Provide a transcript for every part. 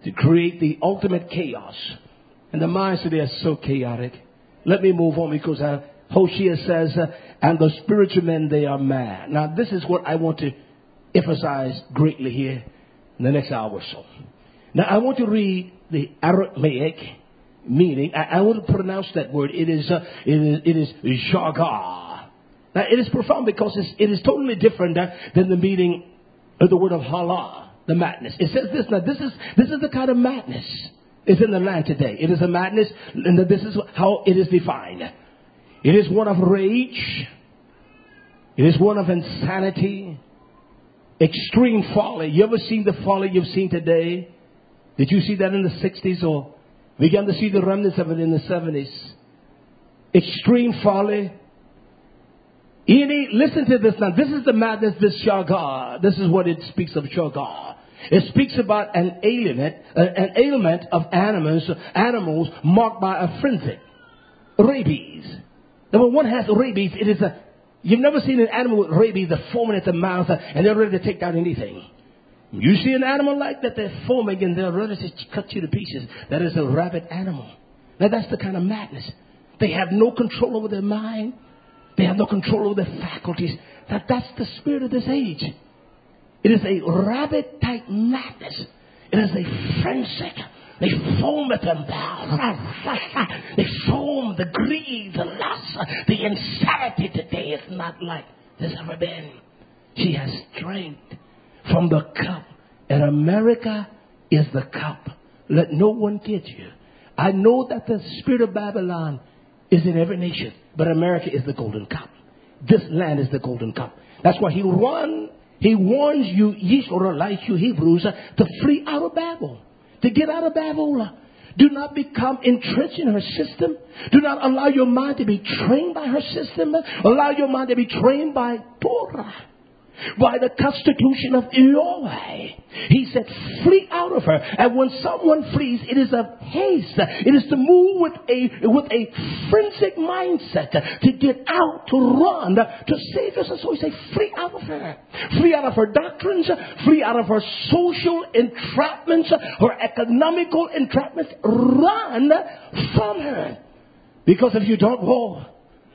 to create the ultimate chaos. And the minds today are so chaotic. Let me move on because Hosea says, and the spiritual men, they are mad. Now, this is what I want to emphasize greatly here in the next hour or so. Now, I want to read the Aramaic meaning. I want to pronounce that word. It is Jagar. Now, it is profound because it is totally different than the meaning of the word of Hala, the madness. It says this. Now, this is the kind of madness is in the land today. It is a madness, and this is how it is defined. It is one of rage. It is one of insanity, extreme folly. You ever seen the folly you've seen today? Did you see that in the 60s or began to see the remnants of it in the 70s? Extreme folly. Listen to this now. This is the madness, this Shagar. This is what it speaks of, Shagar. It speaks about an ailment of animals marked by a frenzy. Rabies. Now, when one has rabies, you've never seen an animal with rabies, they're foaming at the mouth and they're ready to take down anything. You see an animal like that, they're foaming and they're ready to cut you to pieces. That is a rabid animal. Now, that's the kind of madness. They have no control over their mind. They have no control over their faculties. That's the spirit of this age. It is a rabid type madness. It is a frenzy. They foam at them. They foam, the greed, the lust, the insanity today is not like there's ever been. She has strength from the cup. And America is the cup. Let no one kid you. I know that the spirit of Babylon is in every nation, but America is the golden cup. This land is the golden cup. That's why he warns you, Israelites, you Hebrews, to flee out of Babel. To get out of Babel. Do not become entrenched in her system. Do not allow your mind to be trained by her system. Allow your mind to be trained by Torah, by the constitution of Yahweh. He said, flee out of her. And when someone flees, it is a haste. It is to move with a forensic mindset to get out, to run, to save yourself. So he said, flee out of her. Flee out of her doctrines. Flee out of her social entrapments, her economical entrapments. Run from her. Because if you don't, whoa.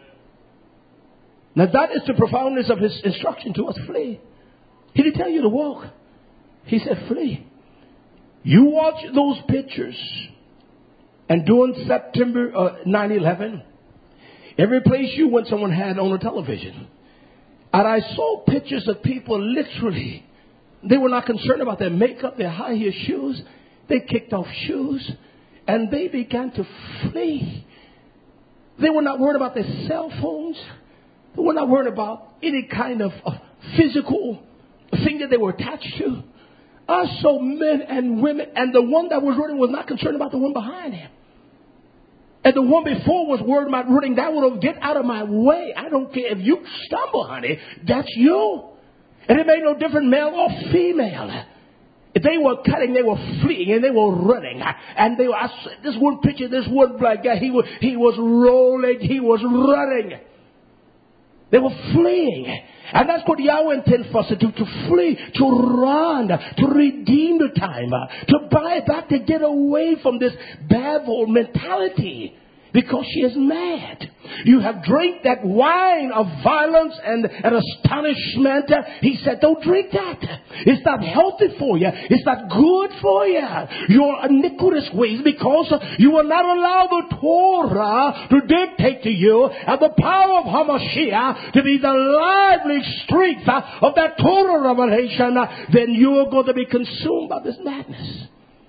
Now that is the profoundness of his instruction to us. Flee. He didn't tell you to walk. He said flee. You watch those pictures. And during September 9/11, every place you went, someone had on a television. And I saw pictures of people literally. They were not concerned about their makeup, their high heel shoes. They kicked off shoes. And they began to flee. They were not worried about their cell phones. We're not worried about any kind of physical thing that they were attached to. I saw men and women, and the one that was running was not concerned about the one behind him. And the one before was worried about running that one. Get out of my way. I don't care if you stumble, honey. That's you. And it made no difference, male or female. If they were cutting, they were fleeing, and they were running. And this one picture, this one black guy, he was rolling, he was running. They were fleeing. And that's what Yahweh intends for us to do, to flee, to run, to redeem the time, to buy back, to get away from this Babel mentality. Because she is mad. You have drank that wine of violence and astonishment. He said, don't drink that. It's not healthy for you. It's not good for you. Your iniquitous ways, because you will not allow the Torah to dictate to you and the power of Hamashiach to be the lively strength of that Torah revelation. Then you are going to be consumed by this madness.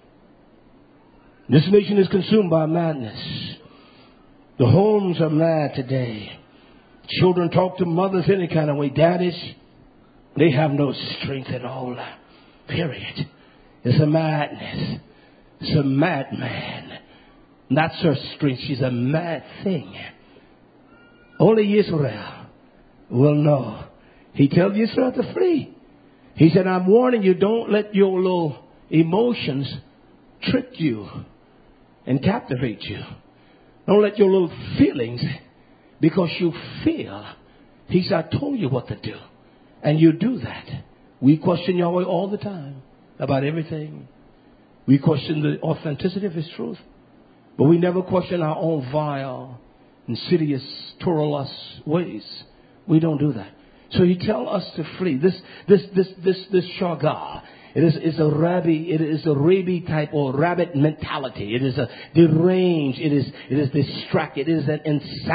This nation is consumed by madness. The homes are mad today. Children talk to mothers any kind of way. Daddies, they have no strength at all. Period. It's a madness. It's a madman. That's her strength. She's a mad thing. Only Israel will know. He tells Israel to flee. He said, I'm warning you, don't let your little emotions trick you and captivate you. Don't let your little feelings, because you feel. He said, I told you what to do. And you do that. We question Yahweh all the time about everything. We question the authenticity of His truth. But we never question our own vile, insidious, Torah-less ways. We don't do that. So He tells us to flee. This shagar, it is a rabbi type or rabbit mentality. It is a deranged. It is distracted. It is an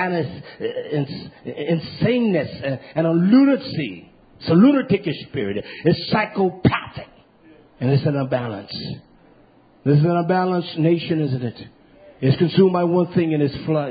insaneness and a lunacy. It's a lunatikish spirit. It's psychopathic, and it's an imbalance. This is an unbalanced nation, isn't it? It's consumed by one thing in its flesh.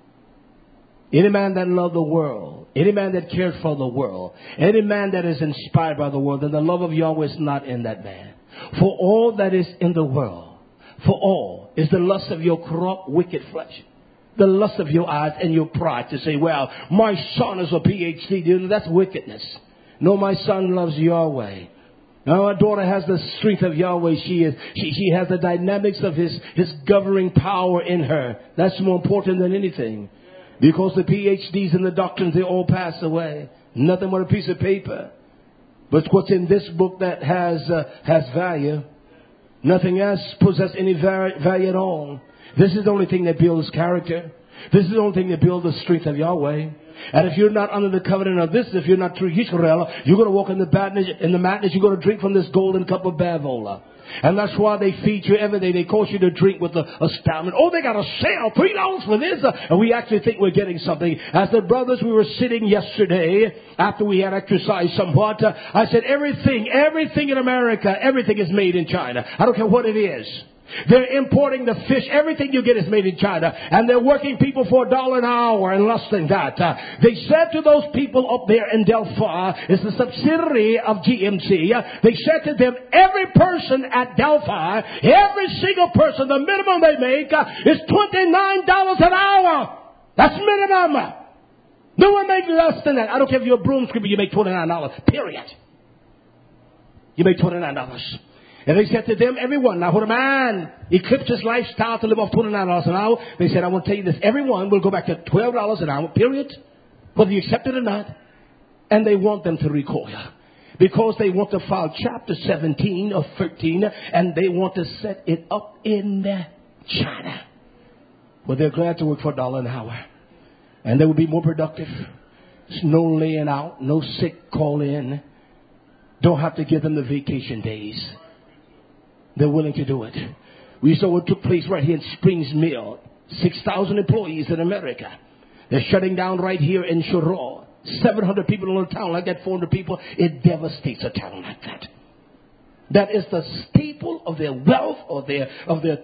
Any man that loved the world, any man that cared for the world, any man that is inspired by the world, then the love of Yahweh is not in that man. For all that is in the world, for all, is the lust of your corrupt, wicked flesh. The lust of your eyes and your pride to say, well, my son is a PhD. That's wickedness. No, my son loves Yahweh. Now, our daughter has the strength of Yahweh. She has the dynamics of His governing power in her. That's more important than anything. Because the PhDs and the doctrines, they all pass away. Nothing but a piece of paper. But what's in this book that has value, nothing else possesses any value at all. This is the only thing that builds character. This is the only thing that builds the strength of Yahweh. And if you're not under the covenant of this, if you're not true Yisrael, you're going to walk in the madness, you're going to drink from this golden cup of Bavola. And that's why they feed you every day. They cause you to drink with a stamina. Oh, they got a sale, $3 for this. And we actually think we're getting something. As the brothers, we were sitting yesterday after we had exercised somewhat. I said, everything in America, everything is made in China. I don't care what it is. They're importing the fish. Everything you get is made in China. And they're working people for $1 an hour and less than that. They said to those people up there in Delphi, it's a subsidiary of GMC. They said to them, every person at Delphi, every single person, the minimum they make is $29 an hour. That's minimum. No one makes less than that. I don't care if you're a broom sweeper, you make $29. Period. You make $29. And they said to them, everyone, now when a man eclipses his lifestyle to live off $29 an hour, they said, I want to tell you this, everyone will go back to $12 an hour, period, whether you accept it or not. And they want them to recoil because they want to file Chapter 17 or 13, and they want to set it up in China, where they're glad to work for $1 an hour. And they will be more productive. There's no laying out, no sick call in. Don't have to give them the vacation days. They're willing to do it. We saw what took place right here in Springs Mill. 6,000 employees in America. They're shutting down right here in Shorrock. 700 people in a town like that, 400 people. It devastates a town like that. That is the staple of their wealth or of their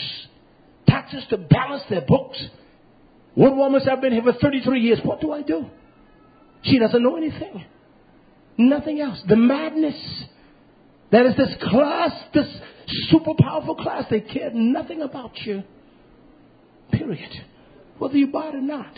taxes to balance their books. One woman said, I've been here for 33 years. What do I do? She doesn't know anything. Nothing else. The madness. That is this class, this super powerful class. They care nothing about you. Period. Whether you buy it or not.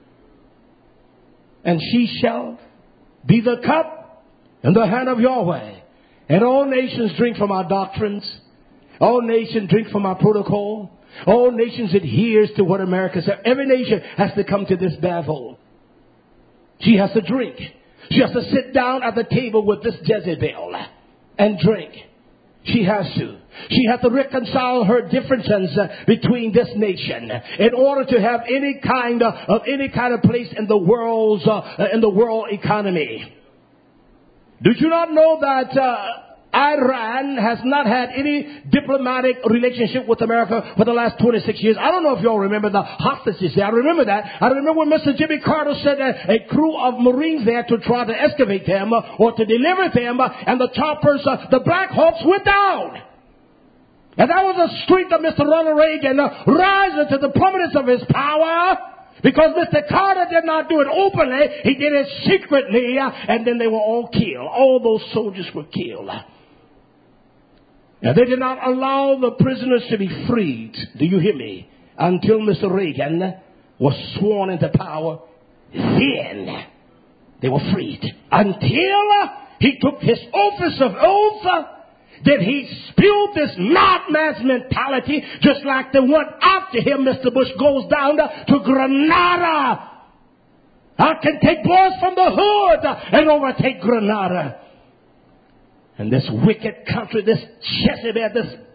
And she shall be the cup in the hand of Yahweh. And all nations drink from our doctrines. All nations drink from our protocol. All nations adheres to what America said. Every nation has to come to this Babel. She has to drink. She has to sit down at the table with this Jezebel and drink. She has to. She has to reconcile her differences between this nation in order to have any kind of place in the world economy. Did you not know that Iran has not had any diplomatic relationship with America for the last 26 years? I don't know if you all remember the hostages there. I remember that. I remember when Mr. Jimmy Carter sent a crew of Marines there to try to excavate them or to deliver them, and the choppers, the Black Hawks, went down. And that was the strength of Mr. Ronald Reagan rising to the prominence of his power. Because Mr. Carter did not do it openly. He did it secretly. And then they were all killed. All those soldiers were killed. Now, they did not allow the prisoners to be freed. Do you hear me? Until Mr. Reagan was sworn into power. Then they were freed. Until he took his office of oath. Then he spewed this madman's mentality, just like the one after him. Mr. Bush goes down to Grenada. I can take boys from the hood and overtake Grenada. And this wicked country, this Jezebel, this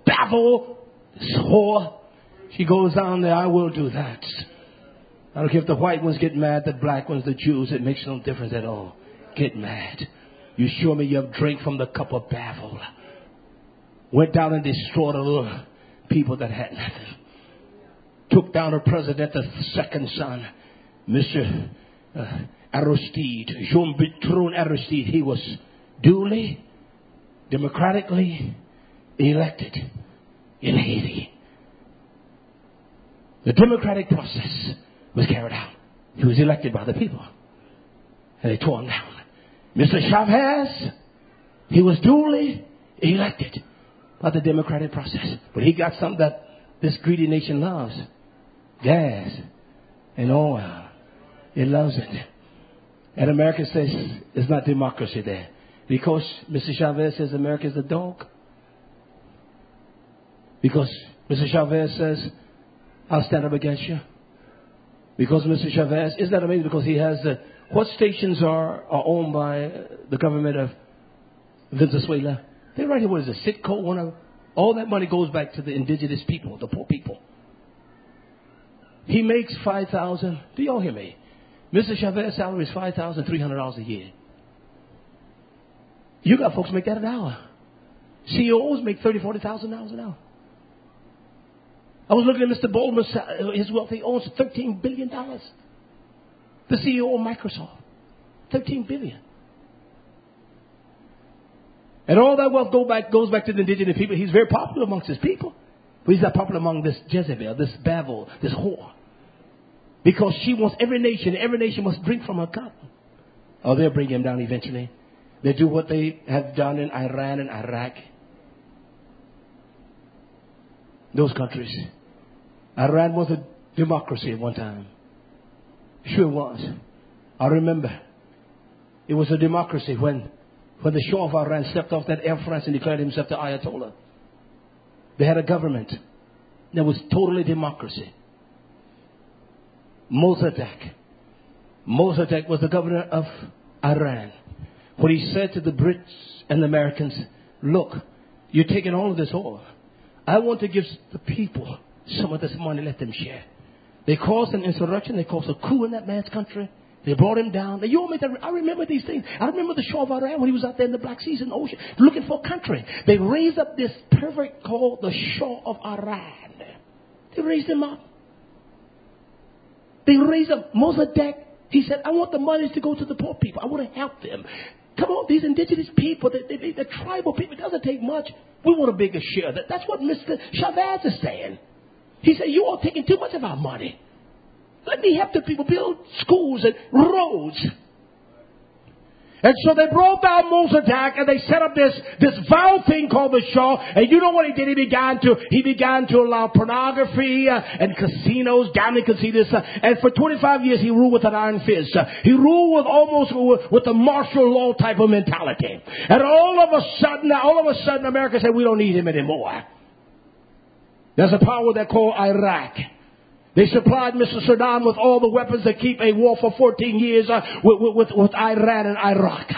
Babel, this whore. She goes down there, I will do that. I don't care if the white ones get mad, the black ones, the Jews, it makes no difference at all. Get mad. You show me you have drank from the cup of Babel. Went down and destroyed the little people that had nothing. Took down the president, the second son, Mr. Aristide, Jean-Bertrand Aristide. He was duly, democratically elected in Haiti. The democratic process was carried out. He was elected by the people. And they tore him down. Mr. Chavez, he was duly elected by the democratic process. But he got something that this greedy nation loves. Gas and oil. It loves it. And America says it's not democracy there. Because Mr. Chavez says America is a dog. Because Mr. Chavez says, I'll stand up against you. Because Mr. Chavez, isn't that amazing? Because he has what stations are owned by the government of Venezuela? They're right here. What is it? Citco? All that money goes back to the indigenous people, the poor people. He makes $5,000. Do y'all hear me? Mr. Chavez's salary is $5,300 a year. You got folks make that an hour. CEOs make $30,000, $40,000 an hour. I was looking at Mr. Baldwin's his wealth. He owns $13 billion. The CEO of Microsoft, $13 billion. And all that wealth goes back to the indigenous people. He's very popular amongst his people. But he's not popular among this Jezebel, this Babel, this whore. Because she wants every nation must drink from her cup. Oh, they'll bring him down eventually. They do what they have done in Iran and Iraq. Those countries. Iran was a democracy at one time. Sure it was. I remember. It was a democracy when the Shah of Iran stepped off that Air France and declared himself the Ayatollah. They had a government that was totally democracy. Mossadegh was the governor of Iran. When he said to the Brits and the Americans, look, you're taking all of this oil. I want to give the people some of this money, let them share. They caused an insurrection. They caused a coup in that man's country. They brought him down. I remember these things. I remember the Shah of Iran when he was out there in the Black Seas and the ocean looking for a country. They raised up this pervert called the Shah of Iran. They raised him up. They raised up Mossadegh. He said, I want the monies to go to the poor people. I want to help them. Come on, these indigenous people, the tribal people, it doesn't take much. We want a bigger share. That's what Mr. Chavez is saying. He said, you are taking too much of our money. Let me help the people build schools and roads. And so they brought down Mossadegh and they set up this vile thing called the Shah. And you know what he did? He began to allow pornography and casinos, gambling casinos. And for 25 years he ruled with an iron fist. He ruled with almost with a martial law type of mentality. And all of a sudden America said, we don't need him anymore. There's a power they call Iraq. They supplied Mr. Saddam with all the weapons that keep a war for 14 years with Iran and Iraq.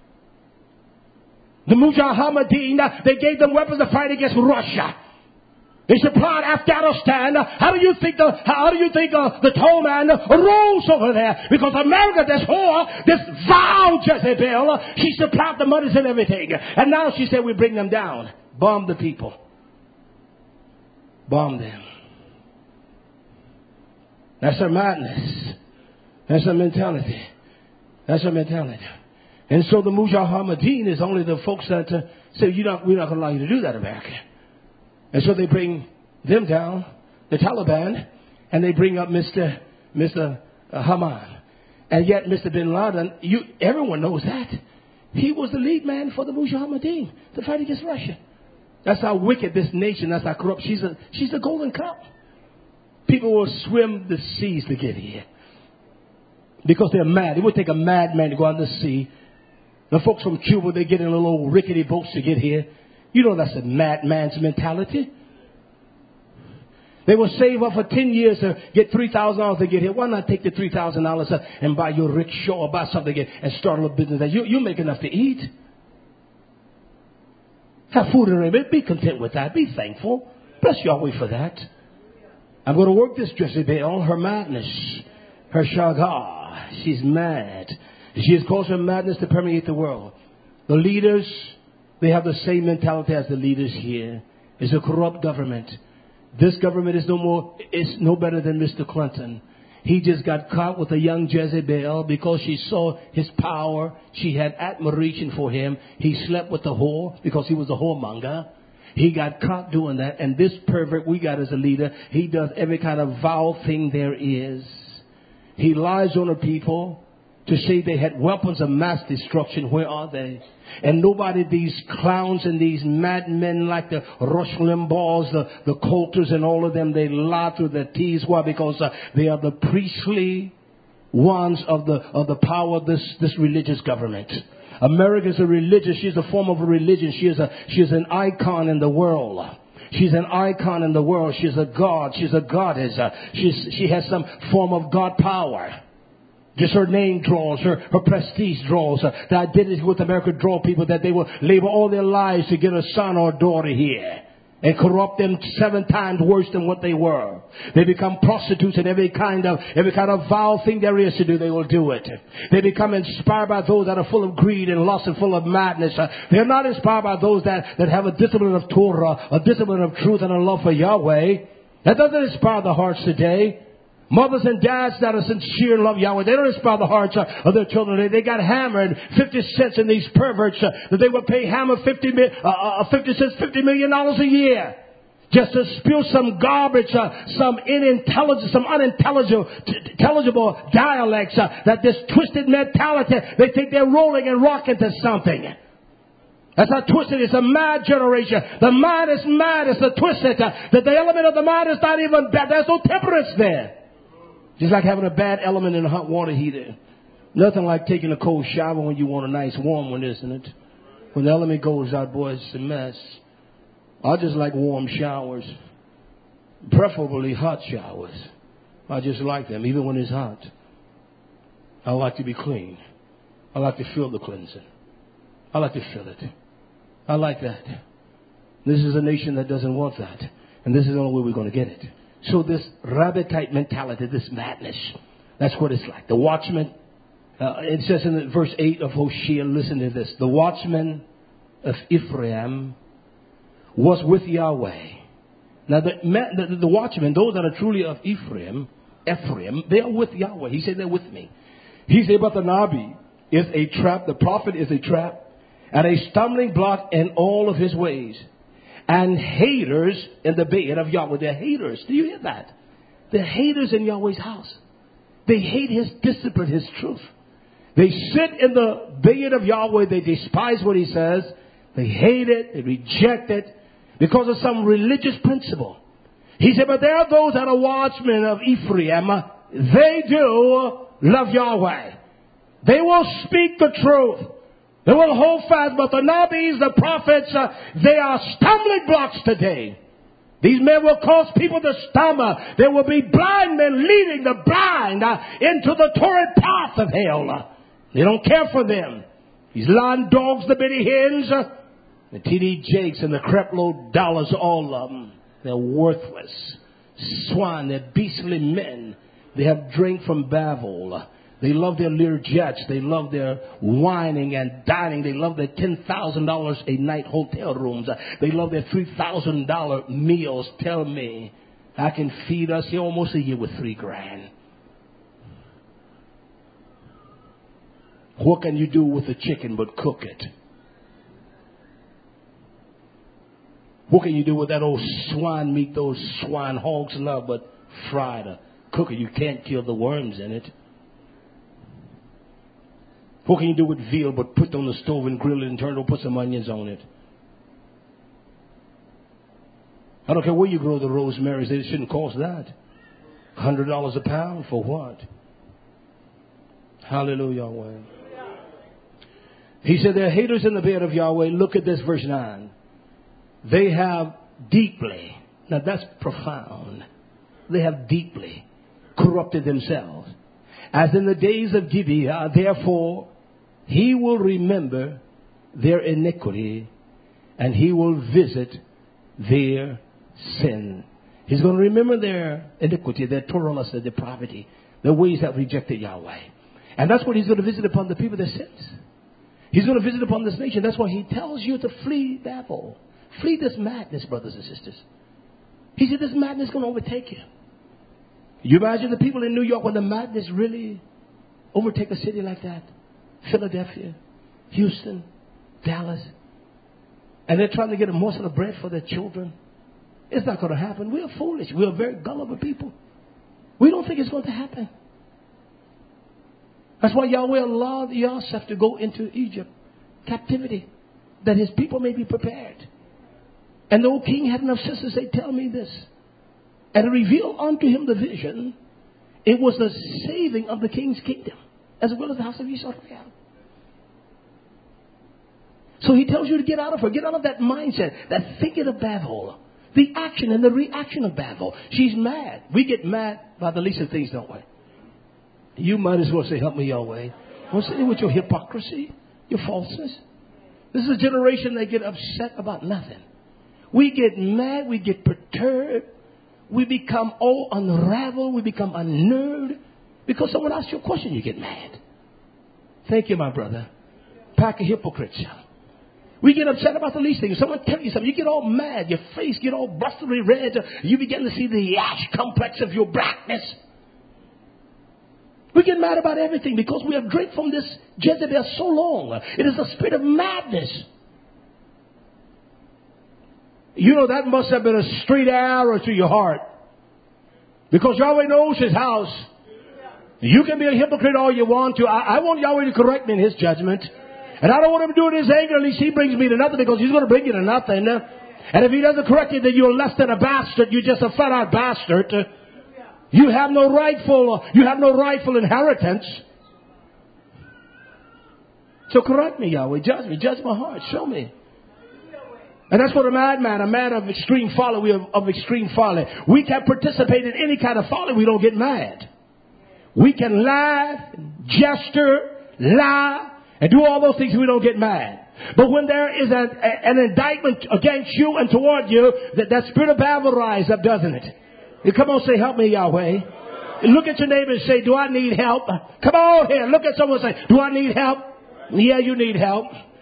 The Mujahideen, they gave them weapons to fight against Russia. They supplied Afghanistan. How do you think the tall man rose over there? Because America, this vile Jezebel, she supplied the monies and everything. And now she said we bring them down. Bomb the people. Bomb them. That's her madness. That's her mentality. That's her mentality. And so the Mujahideen is only the folks that say, we're not going to allow you to do that, America. And so they bring them down, the Taliban, and they bring up Mr. Haman. And yet Mr. Bin Laden, everyone knows that. He was the lead man for the Mujahideen to fight against Russia. That's how wicked this nation, that's how corrupt. She's the golden cup. People will swim the seas to get here. Because they're mad. It would take a madman to go out to the sea. The folks from Cuba, they get in little old rickety boats to get here. You know that's a madman's mentality. They will save up for 10 years to get $3,000 to get here. Why not take the $3,000 and buy your rickshaw or buy something and start a little business? You make enough to eat. Have food and raiment. Be content with that. Be thankful. Bless Yahweh for that. I'm going to work this Jezebel, her madness, her shagah. She's mad. She has caused her madness to permeate the world. The leaders, they have the same mentality as the leaders here. It's a corrupt government. This government is no better than Mr. Clinton. He just got caught with a young Jezebel because she saw his power. She had admiration for him. He slept with the whore because he was a whoremonger. He got caught doing that. And this pervert we got as a leader, he does every kind of vile thing there is. He lies on the people to say they had weapons of mass destruction. Where are they? And nobody, these clowns and these madmen like the Rush Limbaughs, the Coulters and all of them, they lie through their teeth. Why? Because they are the priestly ones of the power of this religious government. America is a religion. She's a form of a religion. She is an icon in the world. She's an icon in the world. She's a god. She's a goddess. She has some form of God power. Just her name draws, her prestige draws, the identity with America draw people that they will labor all their lives to get a son or a daughter here and corrupt them 7 times worse than what they were. They become prostitutes and every kind of vile thing there is to do, they will do it. They become inspired by those that are full of greed and lust and full of madness. They're not inspired by those that have a discipline of Torah, a discipline of truth and a love for Yahweh. That doesn't inspire the hearts today. Mothers and dads that are sincere and love Yahweh, they don't inspire the hearts of their children. They got hammered 50 cents in these perverts that they would pay hammer 50 cents, $50 million a year. Just to spew some garbage, some unintelligible dialects, that this twisted mentality, they think they're rolling and rocking to something. That's how twisted. It's a mad generation. The mind is mad. It's the twisted. That the element of the mind is not even bad. There's no temperance there. Just like having a bad element in a hot water heater. Nothing like taking a cold shower when you want a nice warm one, isn't it? When the element goes out, boy, it's a mess. I just like warm showers. Preferably hot showers. I just like them, even when it's hot. I like to be clean. I like to feel the cleansing. I like to feel it. I like that. This is a nation that doesn't want that. And this is the only way we're going to get it. So this rabbi-type mentality, this madness, that's what it's like. The watchman, it says in verse 8 of Hosea, listen to this. The watchman of Ephraim was with Yahweh. Now the watchmen, those that are truly of Ephraim, they are with Yahweh. He said they're with me. He said, but the Nabi is a trap. The prophet is a trap and a stumbling block in all of his ways. And haters in the bed of Yahweh. They're haters. Do you hear that? They're haters in Yahweh's house. They hate his discipline, his truth. They sit in the bed of Yahweh. They despise what he says. They hate it. They reject it because of some religious principle. He said, but there are those that are watchmen of Ephraim. They do love Yahweh. They will speak the truth. They will hold fast, but the Nabis, the prophets, they are stumbling blocks today. These men will cause people to stumble. There will be blind men leading the blind into the torrid path of hell. They don't care for them. These lying dogs, the bitty hens, the T.D. Jakes and the Creflo Dollars, all of them, they're worthless. Swine, they're beastly men. They have drink from Babel. They love their Lear jets. They love their whining and dining. They love their $10,000 a night hotel rooms. They love their $3,000 meals. Tell me, I can feed us here almost a year with $3,000. What can you do with the chicken but cook it? What can you do with that old swine meat those swine hogs love but fry it? Cook it. You can't kill the worms in it. What can you do with veal but put it on the stove and grill it and turn it over, put some onions on it? I don't care where you grow the rosemaries, they shouldn't cost that. $100 a pound for what? Hallelujah, Yahweh. He said there are haters in the bed of Yahweh. Look at this, verse 9. They have deeply, now that's profound. They have deeply corrupted themselves. As in the days of Gibeah, therefore, he will remember their iniquity and he will visit their sin. He's going to remember their iniquity, their tolerance, their depravity, the ways that rejected Yahweh. And that's what he's going to visit upon the people that sins. He's going to visit upon this nation. That's why he tells you to flee Babel. Flee this madness, brothers and sisters. He said this madness is going to overtake you. You imagine the people in New York when the madness really overtake a city like that? Philadelphia, Houston, Dallas. And they're trying to get a morsel of bread for their children. It's not going to happen. We are foolish. We are very gullible people. We don't think it's going to happen. That's why Yahweh allowed Yosef to go into Egypt, captivity, that his people may be prepared. And the old king had enough sense to say, tell me this. And revealed unto him the vision. It was the saving of the king's kingdom, as well as the house of Israel. So he tells you to get out of her. Get out of that mindset, that thinking of Babel. The action and the reaction of Babel. She's mad. We get mad by the least of things, don't we? You might as well say, help me, Yahweh. What's it with your hypocrisy, your falseness? This is a generation that get upset about nothing. We get mad. We get perturbed. We become all unraveled. We become unnerved. Because someone asks you a question, you get mad. Thank you, my brother. Pack of hypocrites. We get upset about the least things. Someone tell you something. You get all mad. Your face get all blustery red. You begin to see the ash complex of your blackness. We get mad about everything because we have drank from this Jezebel so long. It is a spirit of madness. You know, that must have been a straight arrow to your heart. Because Yahweh knows his house. You can be a hypocrite all you want to. I want Yahweh to correct me in his judgment. And I don't want him to do it in his anger, at least he brings me to nothing, because he's going to bring you to nothing. And if he doesn't correct you, then you're less than a bastard. You're just a flat out bastard. You have no rightful inheritance. So correct me, Yahweh. Judge me. Judge my heart. Show me. And that's what a madman, a man of extreme folly, we of extreme folly. We can participate in any kind of folly. We don't get mad. We can laugh, gesture, lie, and do all those things. We don't get mad. But when there is an indictment against you and toward you, that spirit of Babel rise up, doesn't it? You come on, say, help me, Yahweh. Look at your neighbor and say, do I need help? Come on here. Look at someone and say, do I need help? Yeah, you need help.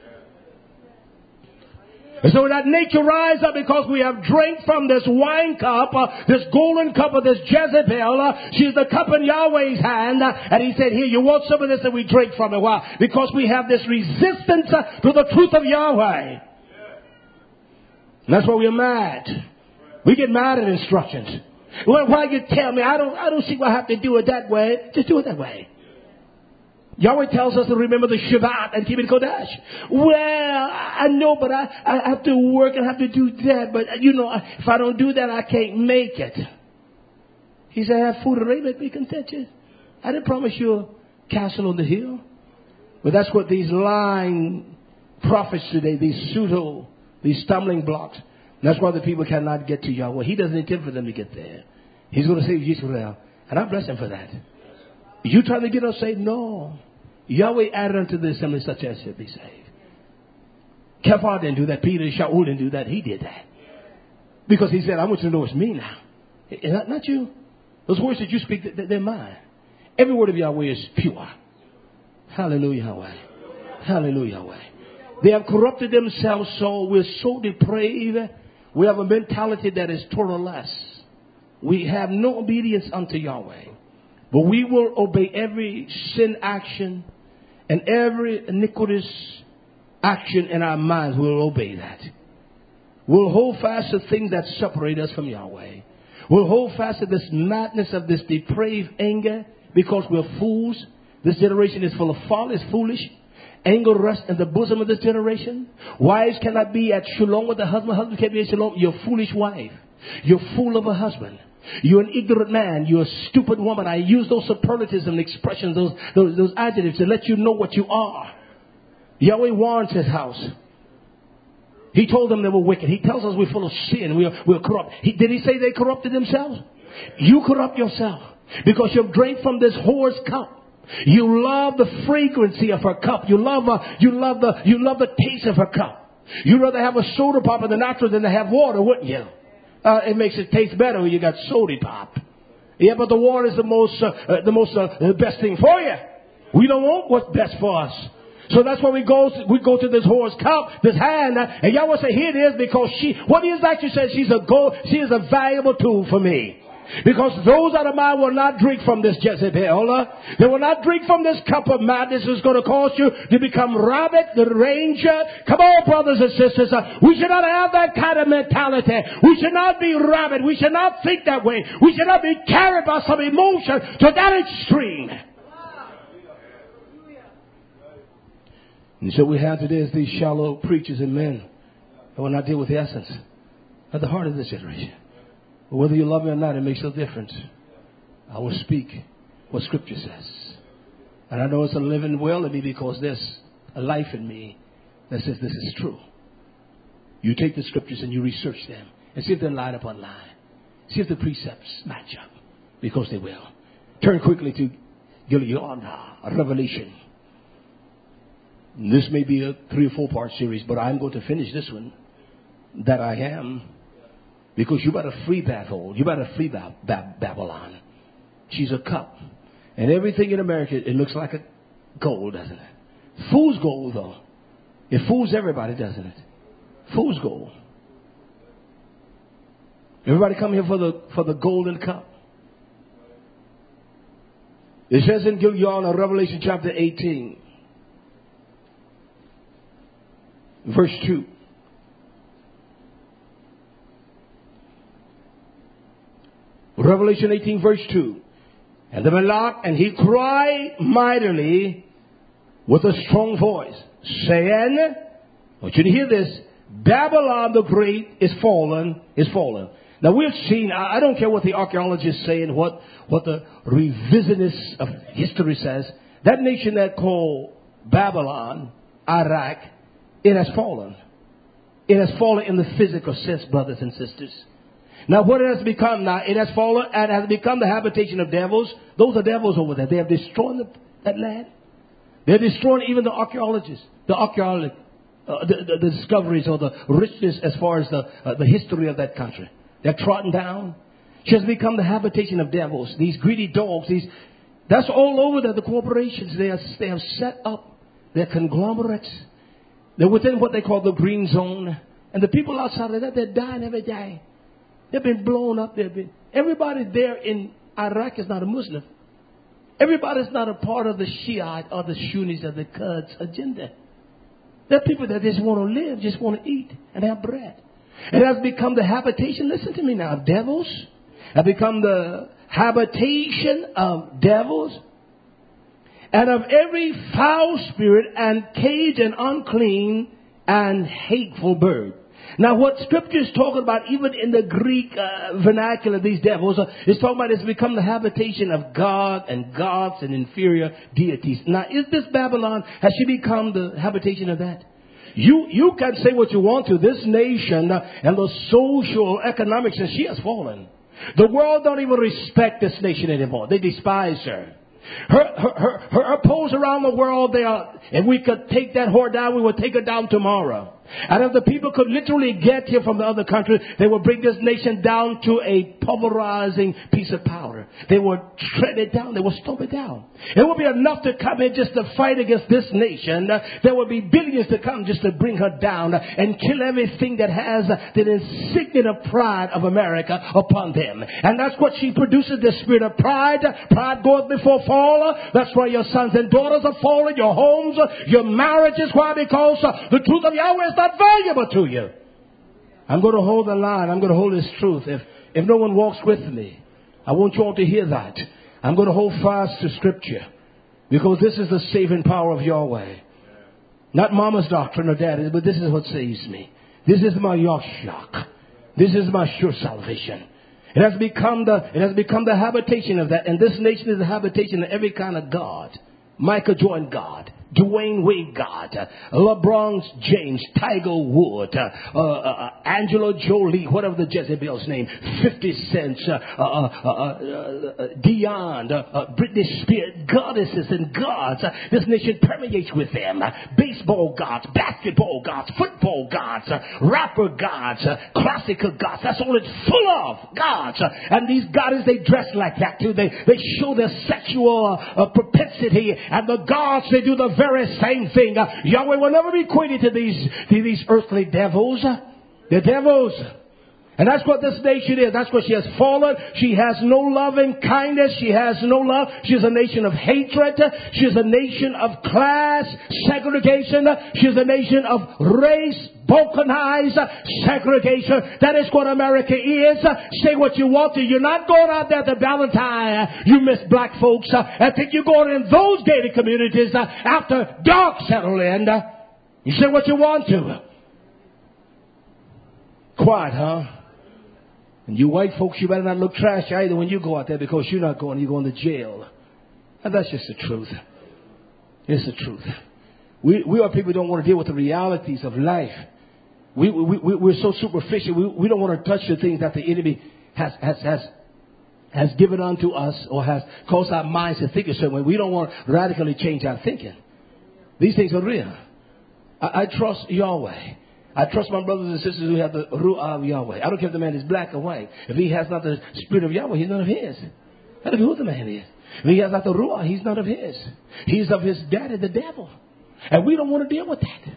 And so that nature rise up because we have drank from this wine cup, this golden cup of this Jezebel. She's the cup in Yahweh's hand. And he said, here, you want some of this? And we drink from it. Why? Because we have this resistance to the truth of Yahweh. And that's why we're mad. We get mad at instructions. Why you tell me? I don't see why I have to do it that way. Just do it that way. Yahweh tells us to remember the Shabbat and keep it Kodesh. Well, I know, but I have to work and have to do that. But, you know, if I don't do that, I can't make it. He said, have food and raiment, be content. I didn't promise you a castle on the hill. But that's what these lying prophets today, these stumbling blocks. And that's why the people cannot get to Yahweh. He doesn't intend for them to get there. He's going to save Israel. And I bless him for that. You trying to get us saved? No. Yahweh added unto the assembly such as should be saved. Kephar didn't do that. Peter, Shaul didn't do that. He did that. Because he said, I want you to know it's me now. It's not you. Those words that you speak, they're mine. Every word of Yahweh is pure. Hallelujah, Yahweh. Hallelujah, Yahweh. They have corrupted themselves so we're so depraved. We have a mentality that is Torah-less. We have no obedience unto Yahweh. But we will obey every sin action and every iniquitous action in our minds. We'll obey that. We'll hold fast to things that separate us from Yahweh. We'll hold fast to this madness of this depraved anger because we're fools. This generation is full of folly, it's foolish. Anger rests in the bosom of this generation. Wives cannot be at shalom with the husband. Husband can't be at shalom. You're a foolish wife. You're fool of a husband. You're an ignorant man. You're a stupid woman. I use those superlatives and expressions, those adjectives to let you know what you are. Yahweh warns his house. He told them they were wicked. He tells us we're full of sin. We're corrupt. Did he say they corrupted themselves? You corrupt yourself because you've drank from this whore's cup. You love the fragrancy of her cup. You love the taste of her cup. You'd rather have a soda pop in the natural than to have water, wouldn't you? It makes it taste better when you got soda pop. Yeah, but the water is the best thing for you. We don't want what's best for us. So that's why we go to this horse cup, this hand, and y'all will say, here it is, because what is that you said? She is a valuable tool for me. Because those that are mine will not drink from this Jezebel. They will not drink from this cup of madness. It's going to cause you to become rabbit, the ranger. Come on, brothers and sisters. We should not have that kind of mentality. We should not be rabid. We should not think that way. We should not be carried by some emotion to that extreme. And so we have today is these shallow preachers and men that will not deal with the essence at the heart of this generation. But whether you love me or not, it makes no difference. I will speak what Scripture says. And I know it's a living well in me because there's a life in me that says this is true. You take the Scriptures and you research them and see if they're line upon line. See if the precepts match up, because they will. Turn quickly to Gilead, Revelation. This may be a 3 or 4 part series, but I'm going to finish this one. That I am. Because you better free Bethel. You better free Babylon. She's a cup. And everything in America, it looks like a gold, doesn't it? Fool's gold, though. It fools everybody, doesn't it? Fool's gold. Everybody come here for the golden cup. It says in Gilead, Revelation chapter 18. Verse 2. Revelation 18 verse 2. And the Malach, and he cried mightily with a strong voice, saying, I want you to hear this, Babylon the Great is fallen, is fallen. Now we've seen, I don't care what the archaeologists say and what the revisionist of history says, that nation that called Babylon, Iraq, it has fallen. It has fallen in the physical sense, brothers and sisters. Now what it has become now, it has fallen and has become the habitation of devils. Those are devils over there. They have destroyed that land. They're destroying even the archaeologists, the discoveries or the richness as far as the history of that country. They're trodden down. She has become the habitation of devils. These greedy dogs, that's all over there, the corporations. They have set up their conglomerates. They're within what they call the green zone. And the people outside of that, they're dying every day. They've been blown up. Everybody there in Iraq is not a Muslim. Everybody's not a part of the Shiite or the Sunnis or the Kurds agenda. They're people that just want to live, just want to eat and have bread. It has become the habitation, listen to me now, devils. Have become the habitation of devils and of every foul spirit and caged and unclean and hateful bird. Now what Scripture is talking about, even in the Greek vernacular, these devils, is talking about it's become the habitation of God and gods and inferior deities. Now is this Babylon, has she become the habitation of that? You can say what you want to. This nation and the social economics, and she has fallen. The world don't even respect this nation anymore. They despise her. Her opponents around the world, if we could take that whore down, we would take her down tomorrow. And if the people could literally get here from the other countries, they would bring this nation down to a pulverizing piece of powder. They would tread it down. They would stomp it down. It would be enough to come in just to fight against this nation. There would be billions to come just to bring her down and kill everything that has the insignia of pride of America upon them. And that's what she produces, the spirit of pride. Pride goes before fall. That's why your sons and daughters are falling, your homes, your marriages. Why? Because the truth of Yahweh is not valuable to you. I'm going to hold the line. I'm going to hold this truth. If no one walks with me, I want you all to hear that. I'm going to hold fast to Scripture, because this is the saving power of Yahweh. Not mama's doctrine or daddy's, but this is what saves me. This is my Yahshua. This is my sure salvation. It has become the habitation of that. And this nation is the habitation of every kind of God. Micah joined God. Dwayne Wade God, LeBron James, Tiger Woods, Angela Jolie, whatever the Jezebel's name, 50 Cent, Dion, Britney Spears, goddesses and gods. This nation permeates with them. Baseball gods, basketball gods, football gods, rapper gods, classical gods. That's all it's full of, gods. And these goddesses, they dress like that too. They show their sexual propensity. And the gods, they do the very same thing. Yahweh will never be equated to these earthly devils. They're devils. And that's what this nation is. That's what she has fallen. She has no loving kindness. She has no love. She is a nation of hatred. She is a nation of class segregation. She is a nation of race, balkanized segregation. That is what America is. Say what you want to. You're not going out there to Valentine, you miss black folks. I think you're going in those gated communities after dark settle in. You say what you want to. Quiet, huh? And you white folks, you better not look trash either when you go out there, because you're not going, you're going to jail. And that's just the truth. It's the truth. We are people who don't want to deal with the realities of life. We're so superficial. We don't want to touch the things that the enemy has given unto us, or has caused our minds to think a certain way. We don't want to radically change our thinking. These things are real. I trust Yahweh. I trust my brothers and sisters who have the Ruah of Yahweh. I don't care if the man is black or white. If he has not the Spirit of Yahweh, he's none of his. I don't know who the man is. If he has not the Ruah, he's none of his. He's of his daddy, the devil. And we don't want to deal with that.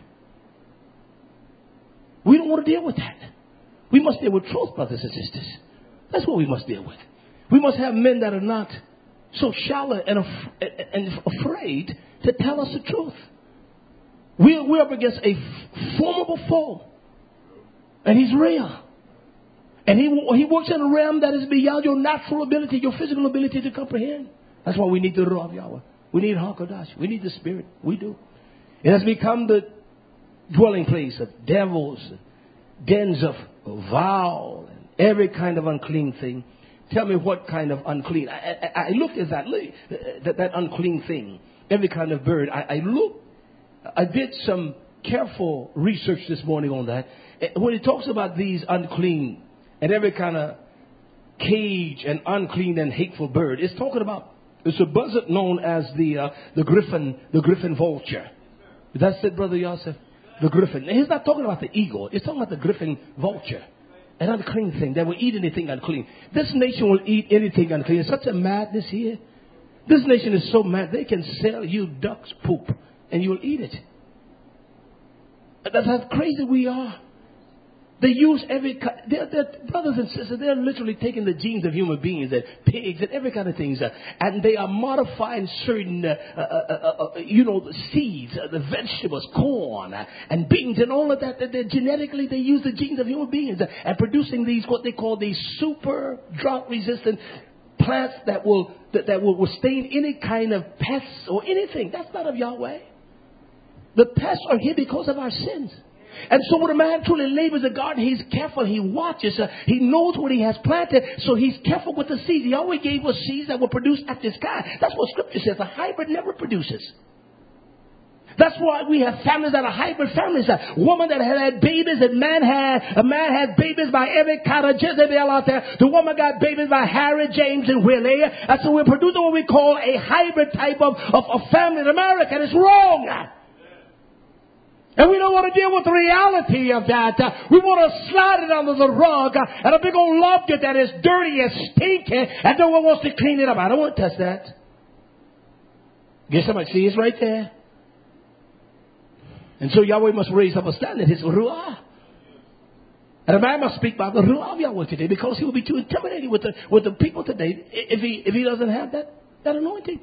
We don't want to deal with that. We must deal with truth, brothers and sisters. That's what we must deal with. We must have men that are not so shallow and afraid to tell us the truth. We're up against a formidable foe. And he's real. And he works in a realm that is beyond your natural ability, your physical ability to comprehend. That's why we need the Ruah of Yahweh. We need HaKadosh. We need the Spirit. We do. It has become the dwelling place of devils, dens of vow, and every kind of unclean thing. Tell me what kind of unclean. I looked at that unclean thing. Every kind of bird. I did some careful research this morning on that. When it talks about these unclean and every kind of cage and unclean and hateful bird, it's talking about, it's a buzzard known as the griffin vulture. That's it, Brother Yosef? The griffin. He's not talking about the eagle. He's talking about the griffin vulture. An unclean thing. They will eat anything unclean. This nation will eat anything unclean. It's such a madness here. This nation is so mad. They can sell you duck's poop and you'll eat it. That's how crazy we are. They use they're brothers and sisters, they're literally taking the genes of human beings and pigs and every kind of things, and they are modifying certain, seeds, the vegetables, corn and beans and all of that. Genetically, they use the genes of human beings and producing these, what they call these super drought resistant plants that will withstand any kind of pests or anything. That's not of Yahweh. The pests are here because of our sins. And so when a man truly labors a garden, he's careful, he watches, he knows what he has planted, so he's careful with the seeds. He always gave us seeds that will produce at the sky. That's what Scripture says. A hybrid never produces. That's why we have families that are hybrid families. A woman that had babies, a man had babies by every kind of Jezebel out there. The woman got babies by Harry, James, and Willie. And so we're producing what we call a hybrid type of family in America, and it's wrong. And we don't want to deal with the reality of that. We want to slide it under the rug and a big old lobster that is dirty and stinky, and no one wants to clean it up. I don't want to touch that. Get somebody, see, it's right there. And so Yahweh must raise up a standard, his Ruah. And a man must speak by the Ruah of Yahweh today, because he will be too intimidating with the people today if he doesn't have that anointing.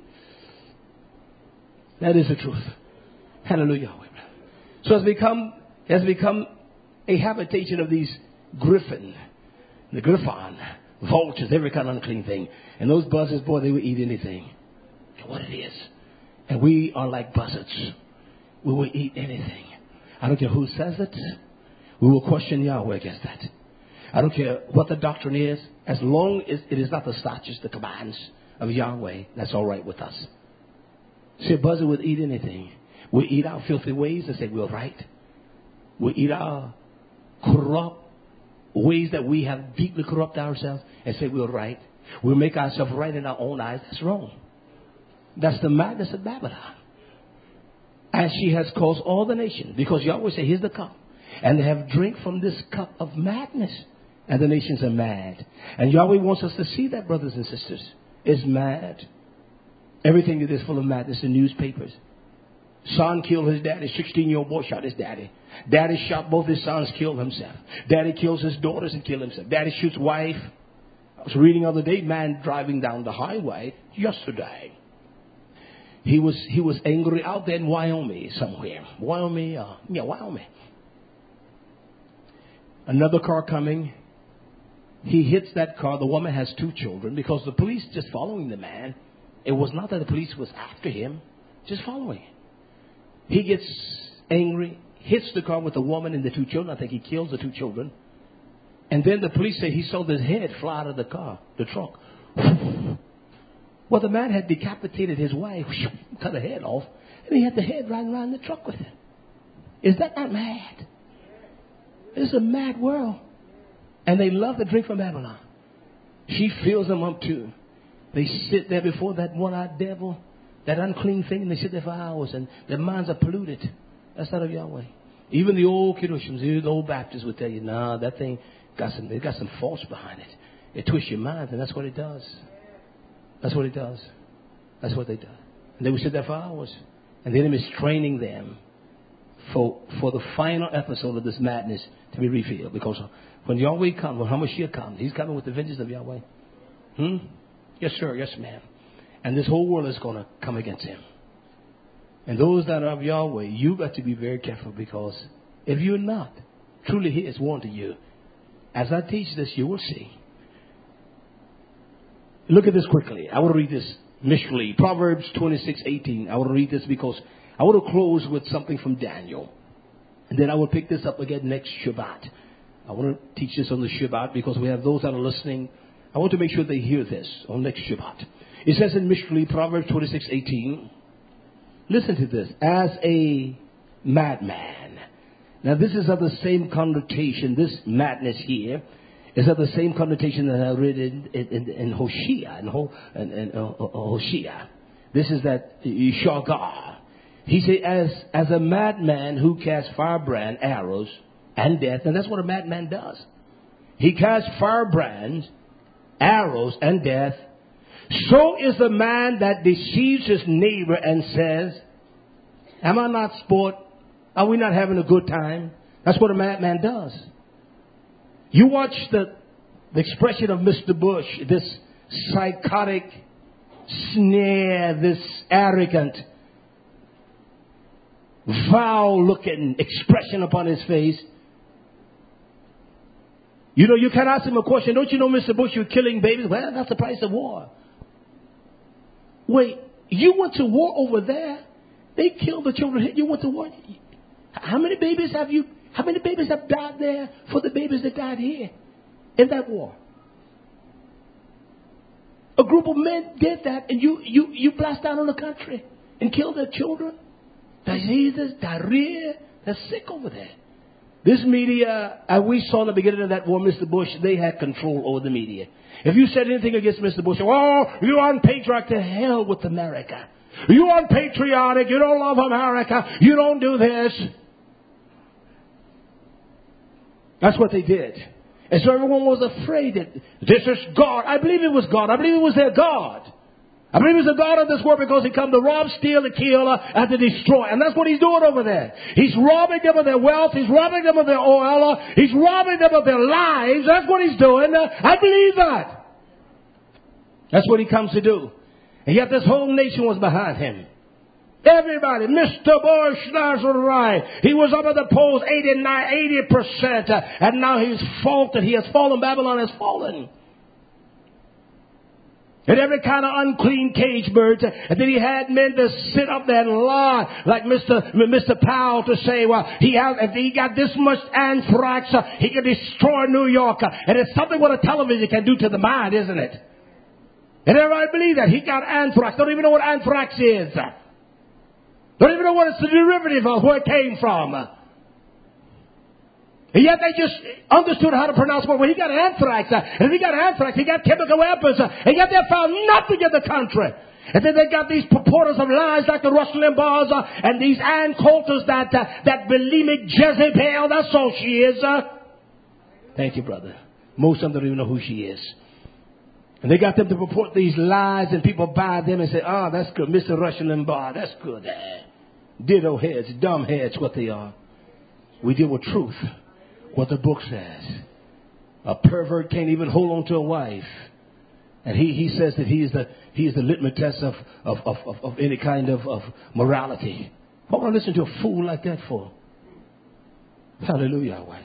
That is the truth. Hallelujah. So it has become a habitation of these griffin, vultures, every kind of unclean thing. And those buzzards, boy, they will eat anything. And what it is. And we are like buzzards. We will eat anything. I don't care who says it. We will question Yahweh against that. I don't care what the doctrine is. As long as it is not the statutes, the commands of Yahweh, that's all right with us. See, a buzzard would eat anything. We eat our filthy ways and say we're right. We eat our corrupt ways that we have deeply corrupted ourselves and say we're right. We make ourselves right in our own eyes. That's wrong. That's the madness of Babylon. And she has caused all the nations, because Yahweh said, here's the cup. And they have drink from this cup of madness. And the nations are mad. And Yahweh wants us to see that, brothers and sisters. It's mad. Everything that is full of madness in newspapers. Son killed his daddy. 16-year-old boy shot his daddy. Daddy shot both his sons, killed himself. Daddy kills his daughters and kills himself. Daddy shoots wife. I was reading the other day, man driving down the highway yesterday. He was angry out there in Wyoming somewhere. Wyoming. Another car coming. He hits that car. The woman has 2 children because the police just following the man. It was not that the police was after him, just following. He gets angry, hits the car with the woman and the 2 children. I think he kills the 2 children. And then the police say he saw his head fly out of the car, the trunk. Well, the man had decapitated his wife, cut her head off, and he had the head riding around the truck with him. Is that not mad? It's a mad world. And they love to drink from Babylon. She fills them up too. They sit there before that one-eyed devil, that unclean thing, and they sit there for hours, and their minds are polluted. That's not of Yahweh. Even the old Kiddushim, the old Baptists would tell you, nah, that thing got some force behind it. It twists your mind, and that's what it does. That's what it does. That's what they do. And they would sit there for hours. And the enemy is training them for the final episode of this madness to be revealed. Because when Yahweh comes, when HaMashiach comes, he's coming with the vengeance of Yahweh. Yes, sir. Yes, ma'am. And this whole world is going to come against him. And those that are of Yahweh, you got to be very careful, because if you're not, truly he is warned to you. As I teach this, you will see. Look at this quickly. I want to read this Mishli, Proverbs 26:18. I want to read this because I want to close with something from Daniel. And then I will pick this up again next Shabbat. I want to teach this on the Shabbat because we have those that are listening. I want to make sure they hear this on next Shabbat. It says in Mishli, Proverbs 26:18. Listen to this. As a madman. Now this is of the same connotation. This madness here is of the same connotation that I read in Hosea. In Hosea. This is that Shagar. He said, as a madman who casts firebrand, arrows, and death. And that's what a madman does. He casts firebrands, arrows, and death. So is the man that deceives his neighbor and says, am I not sport? Are we not having a good time? That's what a madman does. You watch the expression of Mr. Bush, this psychotic sneer, this arrogant, vile-looking expression upon his face. You know, you can ask him a question. Don't you know, Mr. Bush, you're killing babies? Well, that's the price of war. Wait, you went to war over there? They killed the children. You went to war? How many babies have died there for the babies that died here in that war? A group of men did that, and you blast down on the country and kill their children. Diseases, diarrhea, they're sick over there. This media, as we saw in the beginning of that war, Mr. Bush, they had control over the media. If you said anything against Mr. Bush, oh, you're unpatriotic, to hell with America. You're unpatriotic, you don't love America, you don't do this. That's what they did. And so everyone was afraid that this is God. I believe it was God. I believe it was their God. I believe he's the God of this world because he come to rob, steal, to kill, and to destroy. And that's what he's doing over there. He's robbing them of their wealth. He's robbing them of their oil. He's robbing them of their lives. That's what he's doing. I believe that. That's what he comes to do. And yet this whole nation was behind him. Everybody, Mr. Bush, that's right. He was up at the polls 80%. And now he's faulted. He has fallen. Babylon has fallen. And every kind of unclean cage birds. And then he had men to sit up there and lie, like Mr. Powell, to say, well, if he got this much anthrax, he can destroy New York. And it's something what a television can do to the mind, isn't it? And everybody believe that. He got anthrax. Don't even know what anthrax is. Don't even know what it's the derivative of, where it came from. And yet they just understood how to pronounce it. Well, he got anthrax. And if he got anthrax, he got chemical weapons. And yet they found nothing in the country. And then they got these purporters of lies like the Rush Limbaughs and these Ann Coulters, that bulimic Jezebel. That's all she is. Thank you, brother. Most of them don't even know who she is. And they got them to purport these lies, and people buy them and say, oh, that's good. Mr. Rush Limbaugh, that's good. Ditto heads, dumb heads, what they are. We deal with truth, what the book says. A pervert can't even hold on to a wife. And he says that he is the litmus test of any kind of morality. What would I listen to a fool like that for? Hallelujah, Yahweh.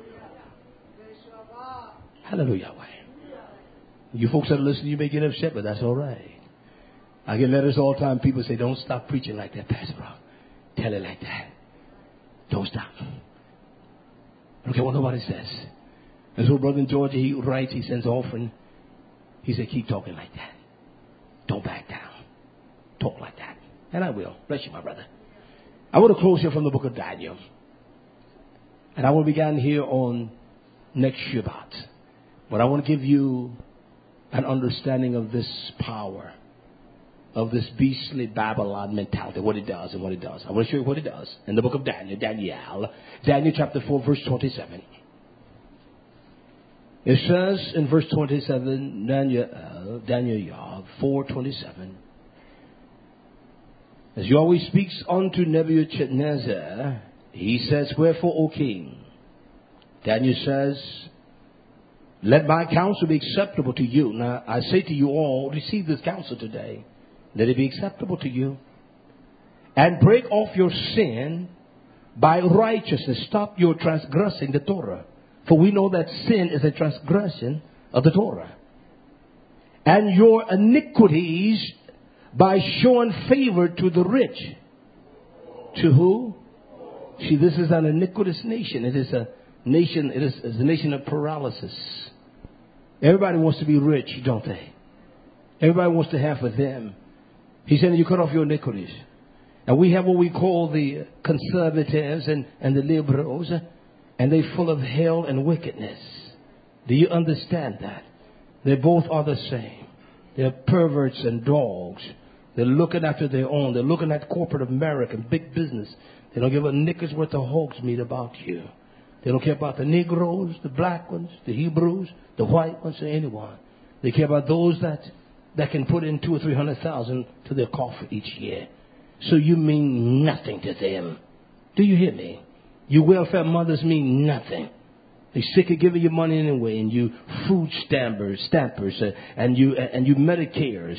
Hallelujah, Yahweh. You folks that listen, you may get upset, but that's all right. I get letters all the time. People say, don't stop preaching like that, Pastor Brown. Tell it like that. Don't stop. I don't care what nobody says. And so brother in Georgia, he writes, he sends offering. He said, keep talking like that. Don't back down. Talk like that. And I will. Bless you, my brother. I want to close here from the book of Daniel. And I will begin here on next Shabbat. But I want to give you an understanding of this power, of this beastly Babylon mentality, what it does and what it does. I want to show you what it does. In the book of Daniel chapter 4, verse 27. It says in verse 27, Daniel 4:27, as Yahweh speaks unto Nebuchadnezzar, he says, wherefore, O king? Daniel says, let my counsel be acceptable to you. Now, I say to you all, receive this counsel today. Let it be acceptable to you. And break off your sin by righteousness. Stop your transgressing the Torah. For we know that sin is a transgression of the Torah. And your iniquities by showing favor to the rich. To who? See, this is an iniquitous nation. It is a nation, it is a nation of paralysis. Everybody wants to be rich, don't they? Everybody wants to have for them. He said, you cut off your iniquities. And we have what we call the conservatives and the liberals, and they're full of hell and wickedness. Do you understand that? They both are the same. They're perverts and dogs. They're looking after their own. They're looking at corporate America, big business. They don't give a knicker's worth of hog's meat about you. They don't care about the Negroes, the black ones, the Hebrews, the white ones, or anyone. They care about those that can put in 200,000 or 300,000 to their coffers each year. So you mean nothing to them. Do you hear me? You welfare mothers mean nothing. They're sick of giving you money anyway, and you food stampers, and you Medicares.